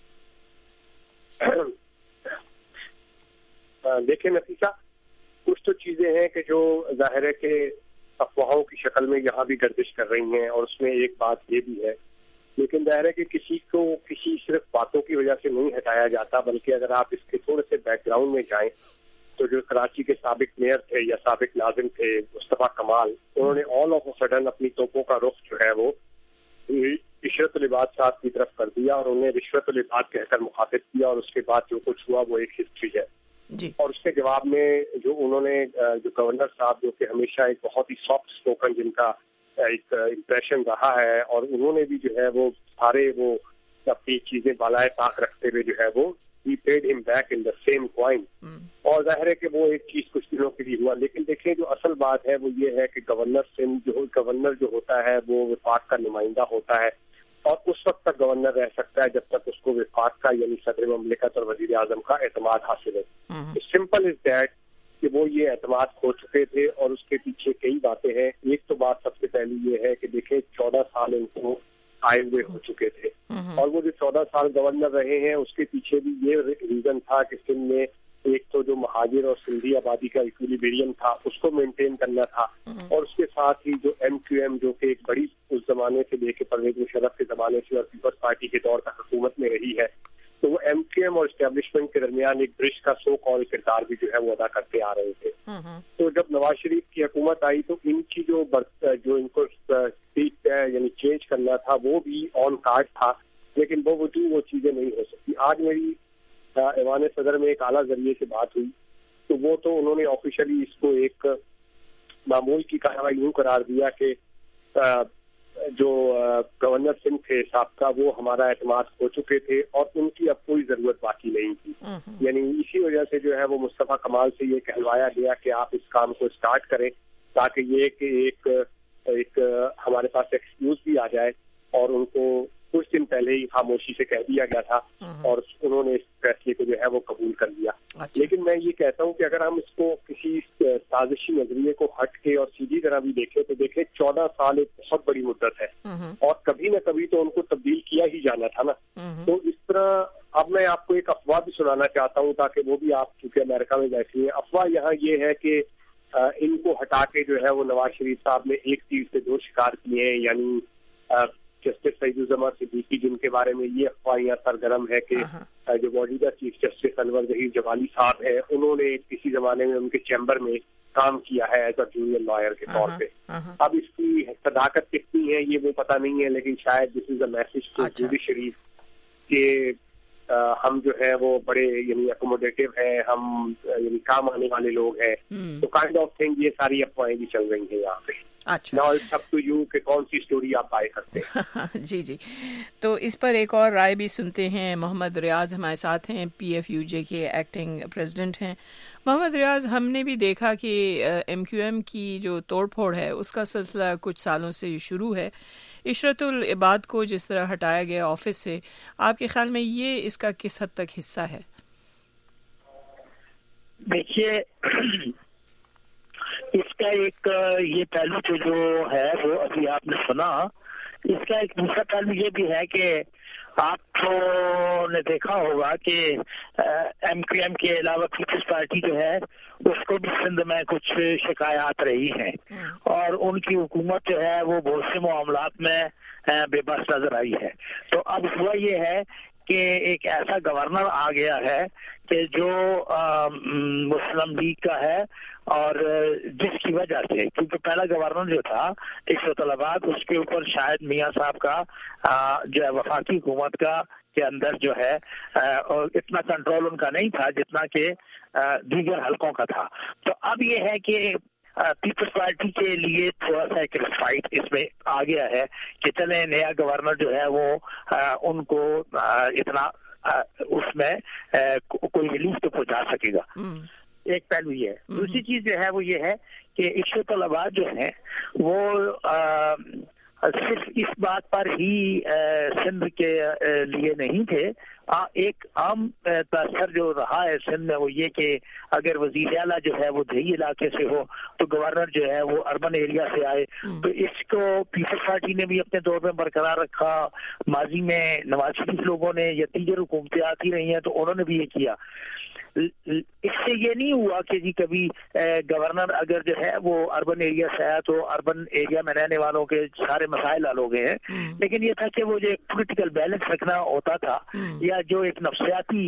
देखिए नफीसा, कुछ तो चीज़ें हैं कि जो जाहिर है कि अफवाहों की शक्ल में यहाँ भी गर्दिश कर रही हैं, और उसमें एक बात ये भी है, लेकिन जाहिर है कि किसी को किसी सिर्फ बातों की वजह से नहीं हटाया जाता, बल्कि अगर आप इसके थोड़े से बैकग्राउंड में जाएं तो जो कराची के साबिक मेयर थे या साबिक नाज़िम थे मुस्तफ़ा कमाल, उन्होंने ऑल ऑफ अ सडन अपनी तोपों का रुख जो है वो इशरतुल इबाद साहब की तरफ कर दिया और उन्हें रिश्वतुल इबाद कहकर मुखातिब किया, और उसके बाद जो कुछ हुआ वो एक हिस्ट्री है
जी।
और उसके जवाब में जो उन्होंने जो गवर्नर साहब, जो कि हमेशा एक बहुत ही सॉफ्ट स्पोकन जिनका एक इम्प्रेशन रहा है, और उन्होंने भी जो है वो सारे वो अपनी चीजें बालाए ताक रखते हुए जो है वो he paid him back in the same coin। और जाहिर है कि वो एक चीज कुछ दिनों के लिए हुआ, लेकिन देखिए जो असल बात है वो ये है कि गवर्नर सिंध जो गवर्नर जो होता है वो विफाक का नुमाइंदा होता है, और उस वक्त तक गवर्नर रह सकता है जब तक उसको विफाक का यानी सदर ममलिकत और वजीर आजम का एतमाद हासिल है। सिंपल इज दैट कि वो ये एतमाद खो चुके थे, और उसके पीछे कई बातें हैं। एक तो बात सबसे पहली ये है कि देखिए चौदह साल उनको आए हुए हो चुके थे, और वो जो चौदह साल गवर्नर रहे हैं उसके पीछे भी ये रीजन था कि सिंध में एक तो जो महाजिर और सिंधी आबादी का इक्विलिब्रियम था उसको मेंटेन करना था, और उसके साथ ही जो एम क्यू एम जो कि एक बड़ी उस जमाने से लेके परवेज मुशर्रफ के जमाने से और पीपल्स पार्टी के दौर तक हुकूमत में रही है, तो वो एम क्यू एम और एस्टेब्लिशमेंट के दरमियान एक ब्रिज का सो कॉल किरदार भी जो है वो अदा करते आ रहे थे। तो जब नवाज शरीफ की हुकूमत आई तो इनकी जो जो इनको सीट यानी चेंज करना था वो भी ऑन कार्ड था, लेकिन वो वजूद वो चीजें नहीं हो सकती। आज मेरी ऐवान सदर में एक आला जरिए से बात हुई तो वो तो उन्होंने ऑफिशियली इसको एक मामूल की कार्रवाई यूं करार दिया कि جو گورنر سنگھ تھے سابقہ وہ ہمارا اعتماد ہو چکے تھے اور ان کی اب کوئی ضرورت باقی نہیں تھی. یعنی اسی وجہ سے جو ہے وہ مصطفیٰ کمال سے یہ کہلوایا گیا کہ آپ اس کام کو اسٹارٹ کریں تاکہ یہ کہ ایک ایک ہمارے پاس ایکسکیوز بھی آ جائے. اور ان کو کچھ دن پہلے ہی خاموشی سے کہہ دیا گیا تھا اور انہوں نے اس فیصلے کو جو ہے وہ قبول کر لیا. لیکن میں یہ کہتا ہوں کہ اگر ہم اس کو کسی سازشی نظریے کو ہٹ کے اور سیدھی طرح بھی دیکھیں تو دیکھیں چودہ سال ایک بہت بڑی مدت ہے اور کبھی نہ کبھی تو ان کو تبدیل کیا ہی جانا تھا نا. تو اس طرح اب میں آپ کو ایک افواہ بھی سنانا چاہتا ہوں تاکہ وہ بھی آپ چونکہ امریکہ میں بیٹھے ہیں. افواہ یہاں یہ ہے کہ ان کو ہٹا کے جو ہے وہ نواز شریف صاحب نے ایک تیر سے دو شکار کیے ہیں, یعنی جسٹس سعید الزماں صدیقی جن کے بارے میں یہ افواہیں سرگرم ہے کہ جو موجودہ چیف جسٹس انور ظہیر جمالی صاحب ہیں انہوں نے کسی زمانے میں ان کے چیمبر میں کام کیا ہے ایز اے جونیئر لائر کے طور پہ. اب اس کی صداقت کتنی ہے یہ وہ پتہ نہیں ہے, لیکن شاید this is a message to judiciary کہ ہم جو ہے وہ بڑے یعنی اکوموڈیٹو ہیں, ہم یعنی کام آنے والے لوگ ہیں. تو کائنڈ آف تھنگ یہ ساری افواہیں بھی چل رہی ہیں یہاں پہ.
اچھا
کہ کون سی اسٹوری آپ پائے کرتے ہیں.
جی جی تو اس پر ایک اور رائے بھی سنتے ہیں. محمد ریاض ہمارے ساتھ ہیں, پی ایف یو جے کے ایکٹنگ پریزیڈنٹ ہیں. محمد ریاض, ہم نے بھی دیکھا کہ ایم کیو ایم کی جو توڑ پھوڑ ہے اس کا سلسلہ کچھ سالوں سے شروع ہے. عشرت العباد کو جس طرح ہٹایا گیا آفس سے, آپ کے خیال میں یہ اس کا کس حد تک حصہ ہے؟
دیکھیے اس کا ایک یہ پہلو تو جو ہے وہ ابھی آپ نے سنا, اس کا ایک دوسرا پہلو یہ بھی ہے کہ آپ نے دیکھا ہوگا کہ ایم کیو ایم کے علاوہ پیپلز پارٹی جو ہے اس کو بھی سندھ میں کچھ شکایات رہی ہیں اور ان کی حکومت جو ہے وہ بہت سے معاملات میں بے بس نظر آئی ہے. تو اب ہوا یہ ہے کہ ایک ایسا گورنر آ گیا ہے کہ جو مسلم لیگ کا ہے اور جس کی وجہ سے, کیونکہ پہلا گورنر جو تھا عشرت العباد, اس کے اوپر شاید میاں صاحب کا جو ہے وفاقی حکومت کا کے اندر جو ہے اتنا کنٹرول ان کا نہیں تھا جتنا کہ دیگر حلقوں کا تھا. تو اب یہ ہے کہ پیپلز پارٹی کے لیے تھوڑا سا ایک فائٹ اس میں آ گیا ہے کہ چلے نیا گورنر جو ہے وہ ان کو اتنا اس میں کوئی ریلیف تو پہنچا سکے گا. ایک پہلو یہ ہے. دوسری چیز جو ہے وہ یہ ہے کہ عشرت العباد جو ہیں وہ صرف اس بات پر ہی سندھ کے لیے نہیں تھے. ایک عام تاثر جو رہا ہے سندھ میں وہ یہ کہ اگر وزیر اعلیٰ جو ہے وہ دیہی علاقے سے ہو تو گورنر جو ہے وہ اربن ایریا سے آئے. تو اس کو پیپلز پارٹی نے بھی اپنے دور میں برقرار رکھا. ماضی میں نواز شریف لوگوں نے یا دیگر حکومتیں آتی رہی ہیں تو انہوں نے بھی یہ کیا. اس سے یہ نہیں ہوا کہ جی کبھی گورنر اگر جو ہے وہ اربن ایریا سے آیا تو اربن ایریا میں رہنے والوں کے سارے مسائل حل ہو گئے ہیں, لیکن یہ تھا کہ وہ جو ایک پولیٹیکل بیلنس رکھنا ہوتا تھا یا جو ایک نفسیاتی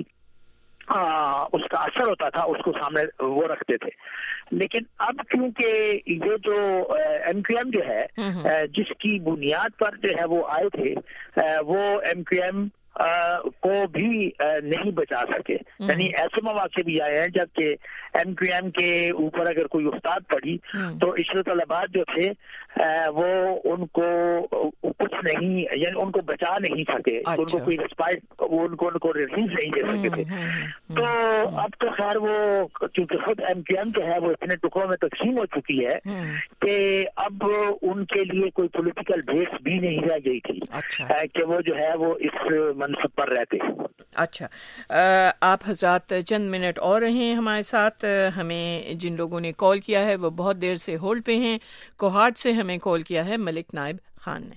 اس کا اثر ہوتا تھا اس کو سامنے وہ رکھتے تھے. لیکن اب کیونکہ یہ جو ایم کیو ایم جو ہے جس کی بنیاد پر جو ہے وہ آئے تھے وہ ایم کیو ایم کو بھی نہیں بچا سکے. یعنی ایسے مواقع بھی آئے ہیں جبکہ ایم کیو ایم کے اوپر اگر کوئی استاد پڑی تو عشرت العباد جو تھے وہ ان کو کچھ نہیں, یعنی ان کو بچا نہیں سکے, ان کو کوئی ریسپائٹ ان کو ان کو ریلیف نہیں دے سکے تھے. تو اب تو خیر وہ چونکہ خود ایم کیو ایم جو ہے وہ اتنے ٹکڑوں میں تقسیم ہو چکی ہے کہ اب ان کے لیے کوئی پولیٹیکل بیس بھی نہیں رہ گئی تھی کہ وہ جو ہے وہ اس منصب پر رہتے.
اچھا, آپ حضرات چند منٹ اور رہیں ہمارے ساتھ. ہمیں جن لوگوں نے کال کیا ہے وہ بہت دیر سے ہولڈ پہ ہیں. کوہاٹ سے ہمیں کال کیا ہے ملک نائب خان نے.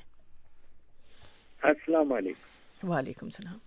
السلام علیکم.
وعلیکم السلام.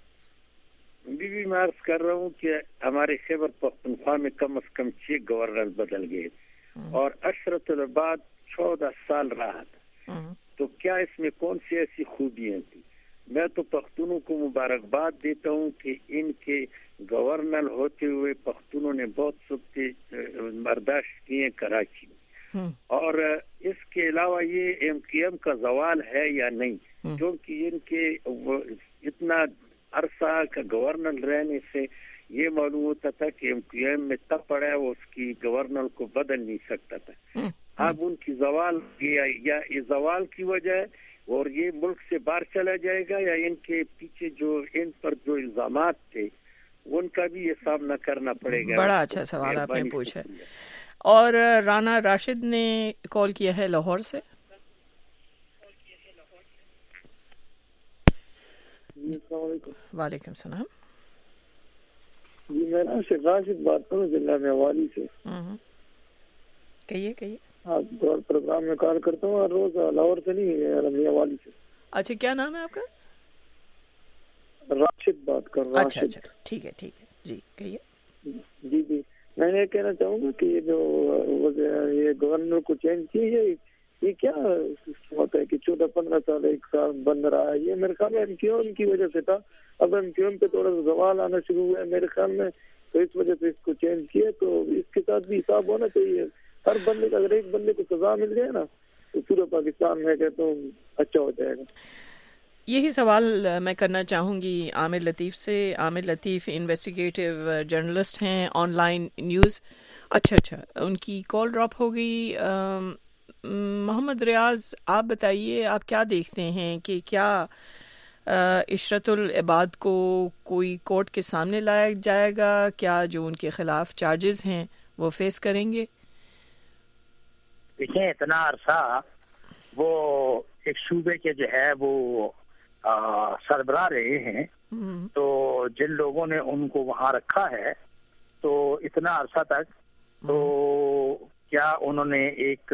بی بی میں عرض کر رہا ہوں کہ ہمارے خیبر پختونخوا میں کم از کم چھ گورنر بدل گئے اور عشرت العباد چودہ سال رہا تھا. تو کیا اس میں کون سی ایسی خوبیاں تھیں؟ میں تو پختونوں کو مبارکباد دیتا ہوں کہ ان کے گورنر ہوتے ہوئے پختونوں نے بہت سختی برداشت کیے کراچی میں. اور اس کے علاوہ یہ ایم کیو ایم کا زوال ہے یا نہیں, کیونکہ ان کے اتنا عرصہ کا گورنر رہنے سے یہ معلوم ہوتا تھا کہ ایم کیو ایم میں تب پڑا ہے وہ اس کی گورنر کو بدل نہیں سکتا تھا. اب ان کی زوال یا یہ زوال کی وجہ ہے اور یہ ملک سے باہر چلا جائے گا یا ان کے پیچھے جو ان پر جو الزامات تھے ان کا بھی یہ سامنا کرنا پڑے گا.
بڑا اچھا سوال آپ نے پوچھا. اور رانا راشد نے کال کیا ہے لاہور سے.
السلام علیکم.
وعلیکم السلام.
جی میں نا شیخ راشد بات کروں ضلع میوالی سے.
کہیے کہیے.
آپ پروگرام میں کال کرتا ہوں ہر روز, لاہور سے نہیں, میوالی سے.
اچھا کیا نام ہے آپ کا؟
راشد بات کر رہا.
اچھا اچھا ٹھیک ہے ٹھیک ہے جی کہیے.
جی جی میں نے کہنا چاہوں گا کہ یہ جو یہ گورنر کو چینج کی ہے یہ کیا ہوتا ہے کہ چودہ پندرہ سال ایک سال بند رہا ہے. یہ میرے خیال میں ایم کیو ایم کی وجہ سے تھا. اب ایم کیو ایم پہ تھوڑا سا زوال آنا شروع ہوا ہے میرے خیال میں, تو اس وجہ سے اس کو چینج کیا. تو اس کے ساتھ بھی حساب ہونا چاہیے. ہر بندے کا اگر ایک بندے کو سزا مل جائے نا تو پورے پاکستان میں کہتا ہوں اچھا ہو جائے گا.
یہی سوال میں کرنا چاہوں گی عامر لطیف سے. عامر لطیف انویسٹیگیٹو جرنلسٹ ہیں آن لائن نیوز. اچھا اچھا ان کی کال ڈراپ ہو گئی. محمد ریاض آپ بتائیے آپ کیا دیکھتے ہیں کہ کیا عشرت العباد کو کوئی کورٹ کے سامنے لایا جائے گا؟ کیا جو ان کے خلاف چارجز ہیں وہ فیس کریں گے؟
دیکھیں اتنا عرصہ وہ ایک صوبے کے جو ہے وہ سربراہ رہے ہیں, تو جن لوگوں نے ان کو وہاں رکھا ہے تو اتنا عرصہ تک تو کیا انہوں نے ایک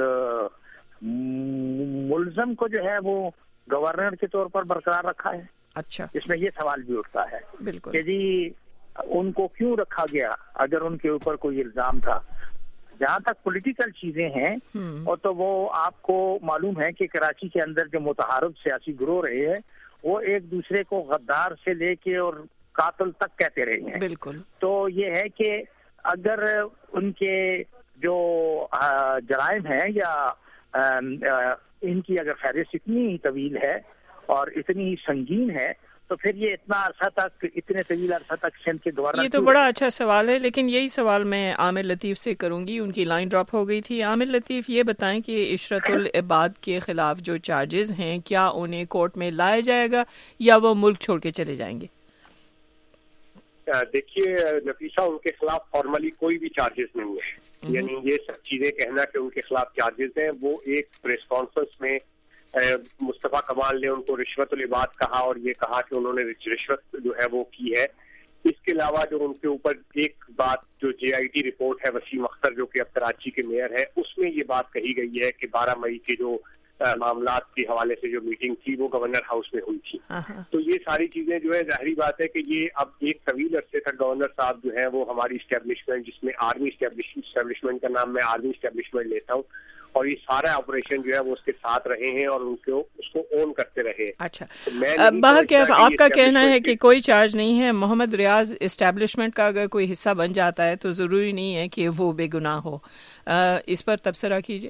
ملزم کو جو ہے وہ گورنر کے طور پر برقرار رکھا ہے؟
اچھا
اس میں یہ سوال بھی اٹھتا ہے
بالکل
کہ جی ان کو کیوں رکھا گیا اگر ان کے اوپر کوئی الزام تھا. جہاں تک پولیٹیکل چیزیں ہیں اور تو وہ آپ کو معلوم ہے کہ کراچی کے اندر جو متحرک سیاسی گروہ رہے ہیں وہ ایک دوسرے کو غدار سے لے کے اور قاتل تک کہتے رہے ہیں.
بالکل.
تو یہ ہے کہ اگر ان کے جو جرائم ہیں یا ان کی اگر فہرست اتنی ہی طویل ہے اور اتنی ہی سنگین ہے تو پھر یہ اتنا عرصہ تک اتنے طویل عرصہ تک سندھ کے گورنر.
یہ تو بڑا اچھا سوال ہے, لیکن یہی سوال میں عامر لطیف سے کروں گی. ان کی لائن ڈراپ ہو گئی تھی. عامر لطیف یہ بتائیں کہ عشرت العباد کے خلاف جو چارجز ہیں کیا انہیں کورٹ میں لایا جائے گا یا وہ ملک چھوڑ کے چلے جائیں گے؟
دیکھیے نفیسہ ان کے خلاف فارملی کوئی بھی چارجز نہیں ہے. یعنی یہ سب چیزیں کہنا کہ ان کے خلاف چارجز ہیں, وہ ایک پریس کانفرنس میں مصطفیٰ کمال نے ان کو رشوت العباد کہا اور یہ کہا کہ انہوں نے رشوت جو ہے وہ کی ہے. اس کے علاوہ جو ان کے اوپر ایک بات جو جے آئی ٹی رپورٹ ہے وسیم اختر جو کہ اب کراچی کے میئر ہے, اس میں یہ بات کہی گئی ہے کہ بارہ مئی کے جو معاملات کے حوالے سے جو میٹنگ تھی وہ گورنر ہاؤس میں ہوئی تھی. تو یہ ساری چیزیں جو ہے ظاہری بات ہے کہ یہ اب ایک طویل عرصے تک گورنر صاحب جو ہے وہ ہماری اسٹیبلشمنٹ جس میں آرمی اسٹیبلشمنٹ کا نام میں آرمی اسٹیبلشمنٹ لیتا ہوں, اور یہ سارا آپریشن جو ہے وہ اس کے ساتھ رہے ہیں اور ان کو اس کو اون کرتے رہے.
اچھا باہر کیا آپ کا کہنا ہے کہ کوئی چارج نہیں ہے. محمد ریاض اسٹیبلشمنٹ کا اگر کوئی حصہ بن جاتا ہے تو ضروری نہیں ہے کہ وہ بے گناہ ہو. اس پر تبصرہ کیجیے.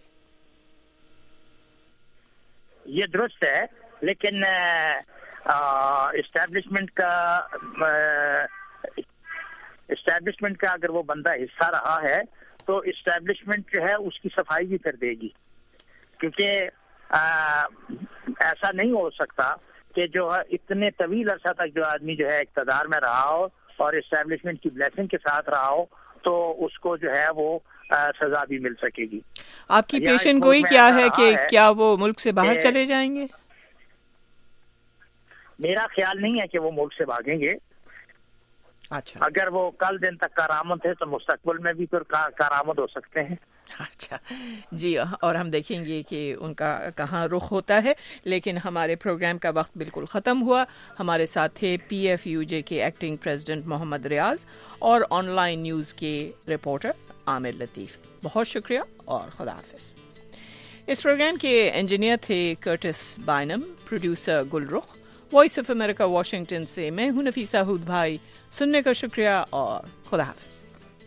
یہ درست ہے, لیکن اسٹیبلشمنٹ کا اسٹیبلشمنٹ کا اگر وہ بندہ حصہ رہا ہے تو اسٹیبلشمنٹ جو ہے اس کی صفائی بھی کر دے گی, کیونکہ ایسا نہیں ہو سکتا کہ جو ہے اتنے طویل عرصہ تک جو آدمی جو ہے اقتدار میں رہا ہو اور اسٹیبلشمنٹ کی بلیسنگ کے ساتھ رہا ہو تو اس کو جو ہے وہ سزا بھی مل سکے گی.
آپ کی پیشن گوئی کیا ہے کہ کیا وہ ملک سے باہر چلے جائیں گے؟
میرا خیال نہیں ہے کہ وہ ملک سے بھاگیں گے.
اچھا
اگر وہ کل دن تک کارآمد ہے تو مستقبل میں بھی پھر کارآمد ہو سکتے ہیں.
اچھا جی, اور ہم دیکھیں گے کہ ان کا کہاں رخ ہوتا ہے. لیکن ہمارے پروگرام کا وقت بالکل ختم ہوا. ہمارے ساتھ تھے پی ایف یو جے کے ایکٹنگ پریزیڈنٹ محمد ریاض اور آن لائن نیوز کے رپورٹر عامر لطیف. بہت شکریہ اور خدا حافظ. اس پروگرام کے انجینئر تھے Curtis Bynum, producer Gul Rukh. Voice of America Washington سے میں ہوں نفیسہ ہود بھائی. سننے کا شکریہ اور خدا حافظ.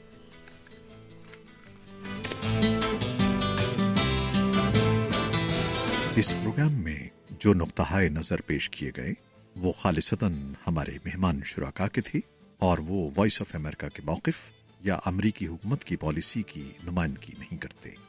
اس پروگرام میں جو نقطہ نظر پیش کیے گئے وہ خالصتاً ہمارے مہمان شرکا کے تھے اور وہ وائس آف امریکہ کے موقف یا امریکی حکومت کی پالیسی کی نمائندگی نہیں کرتے.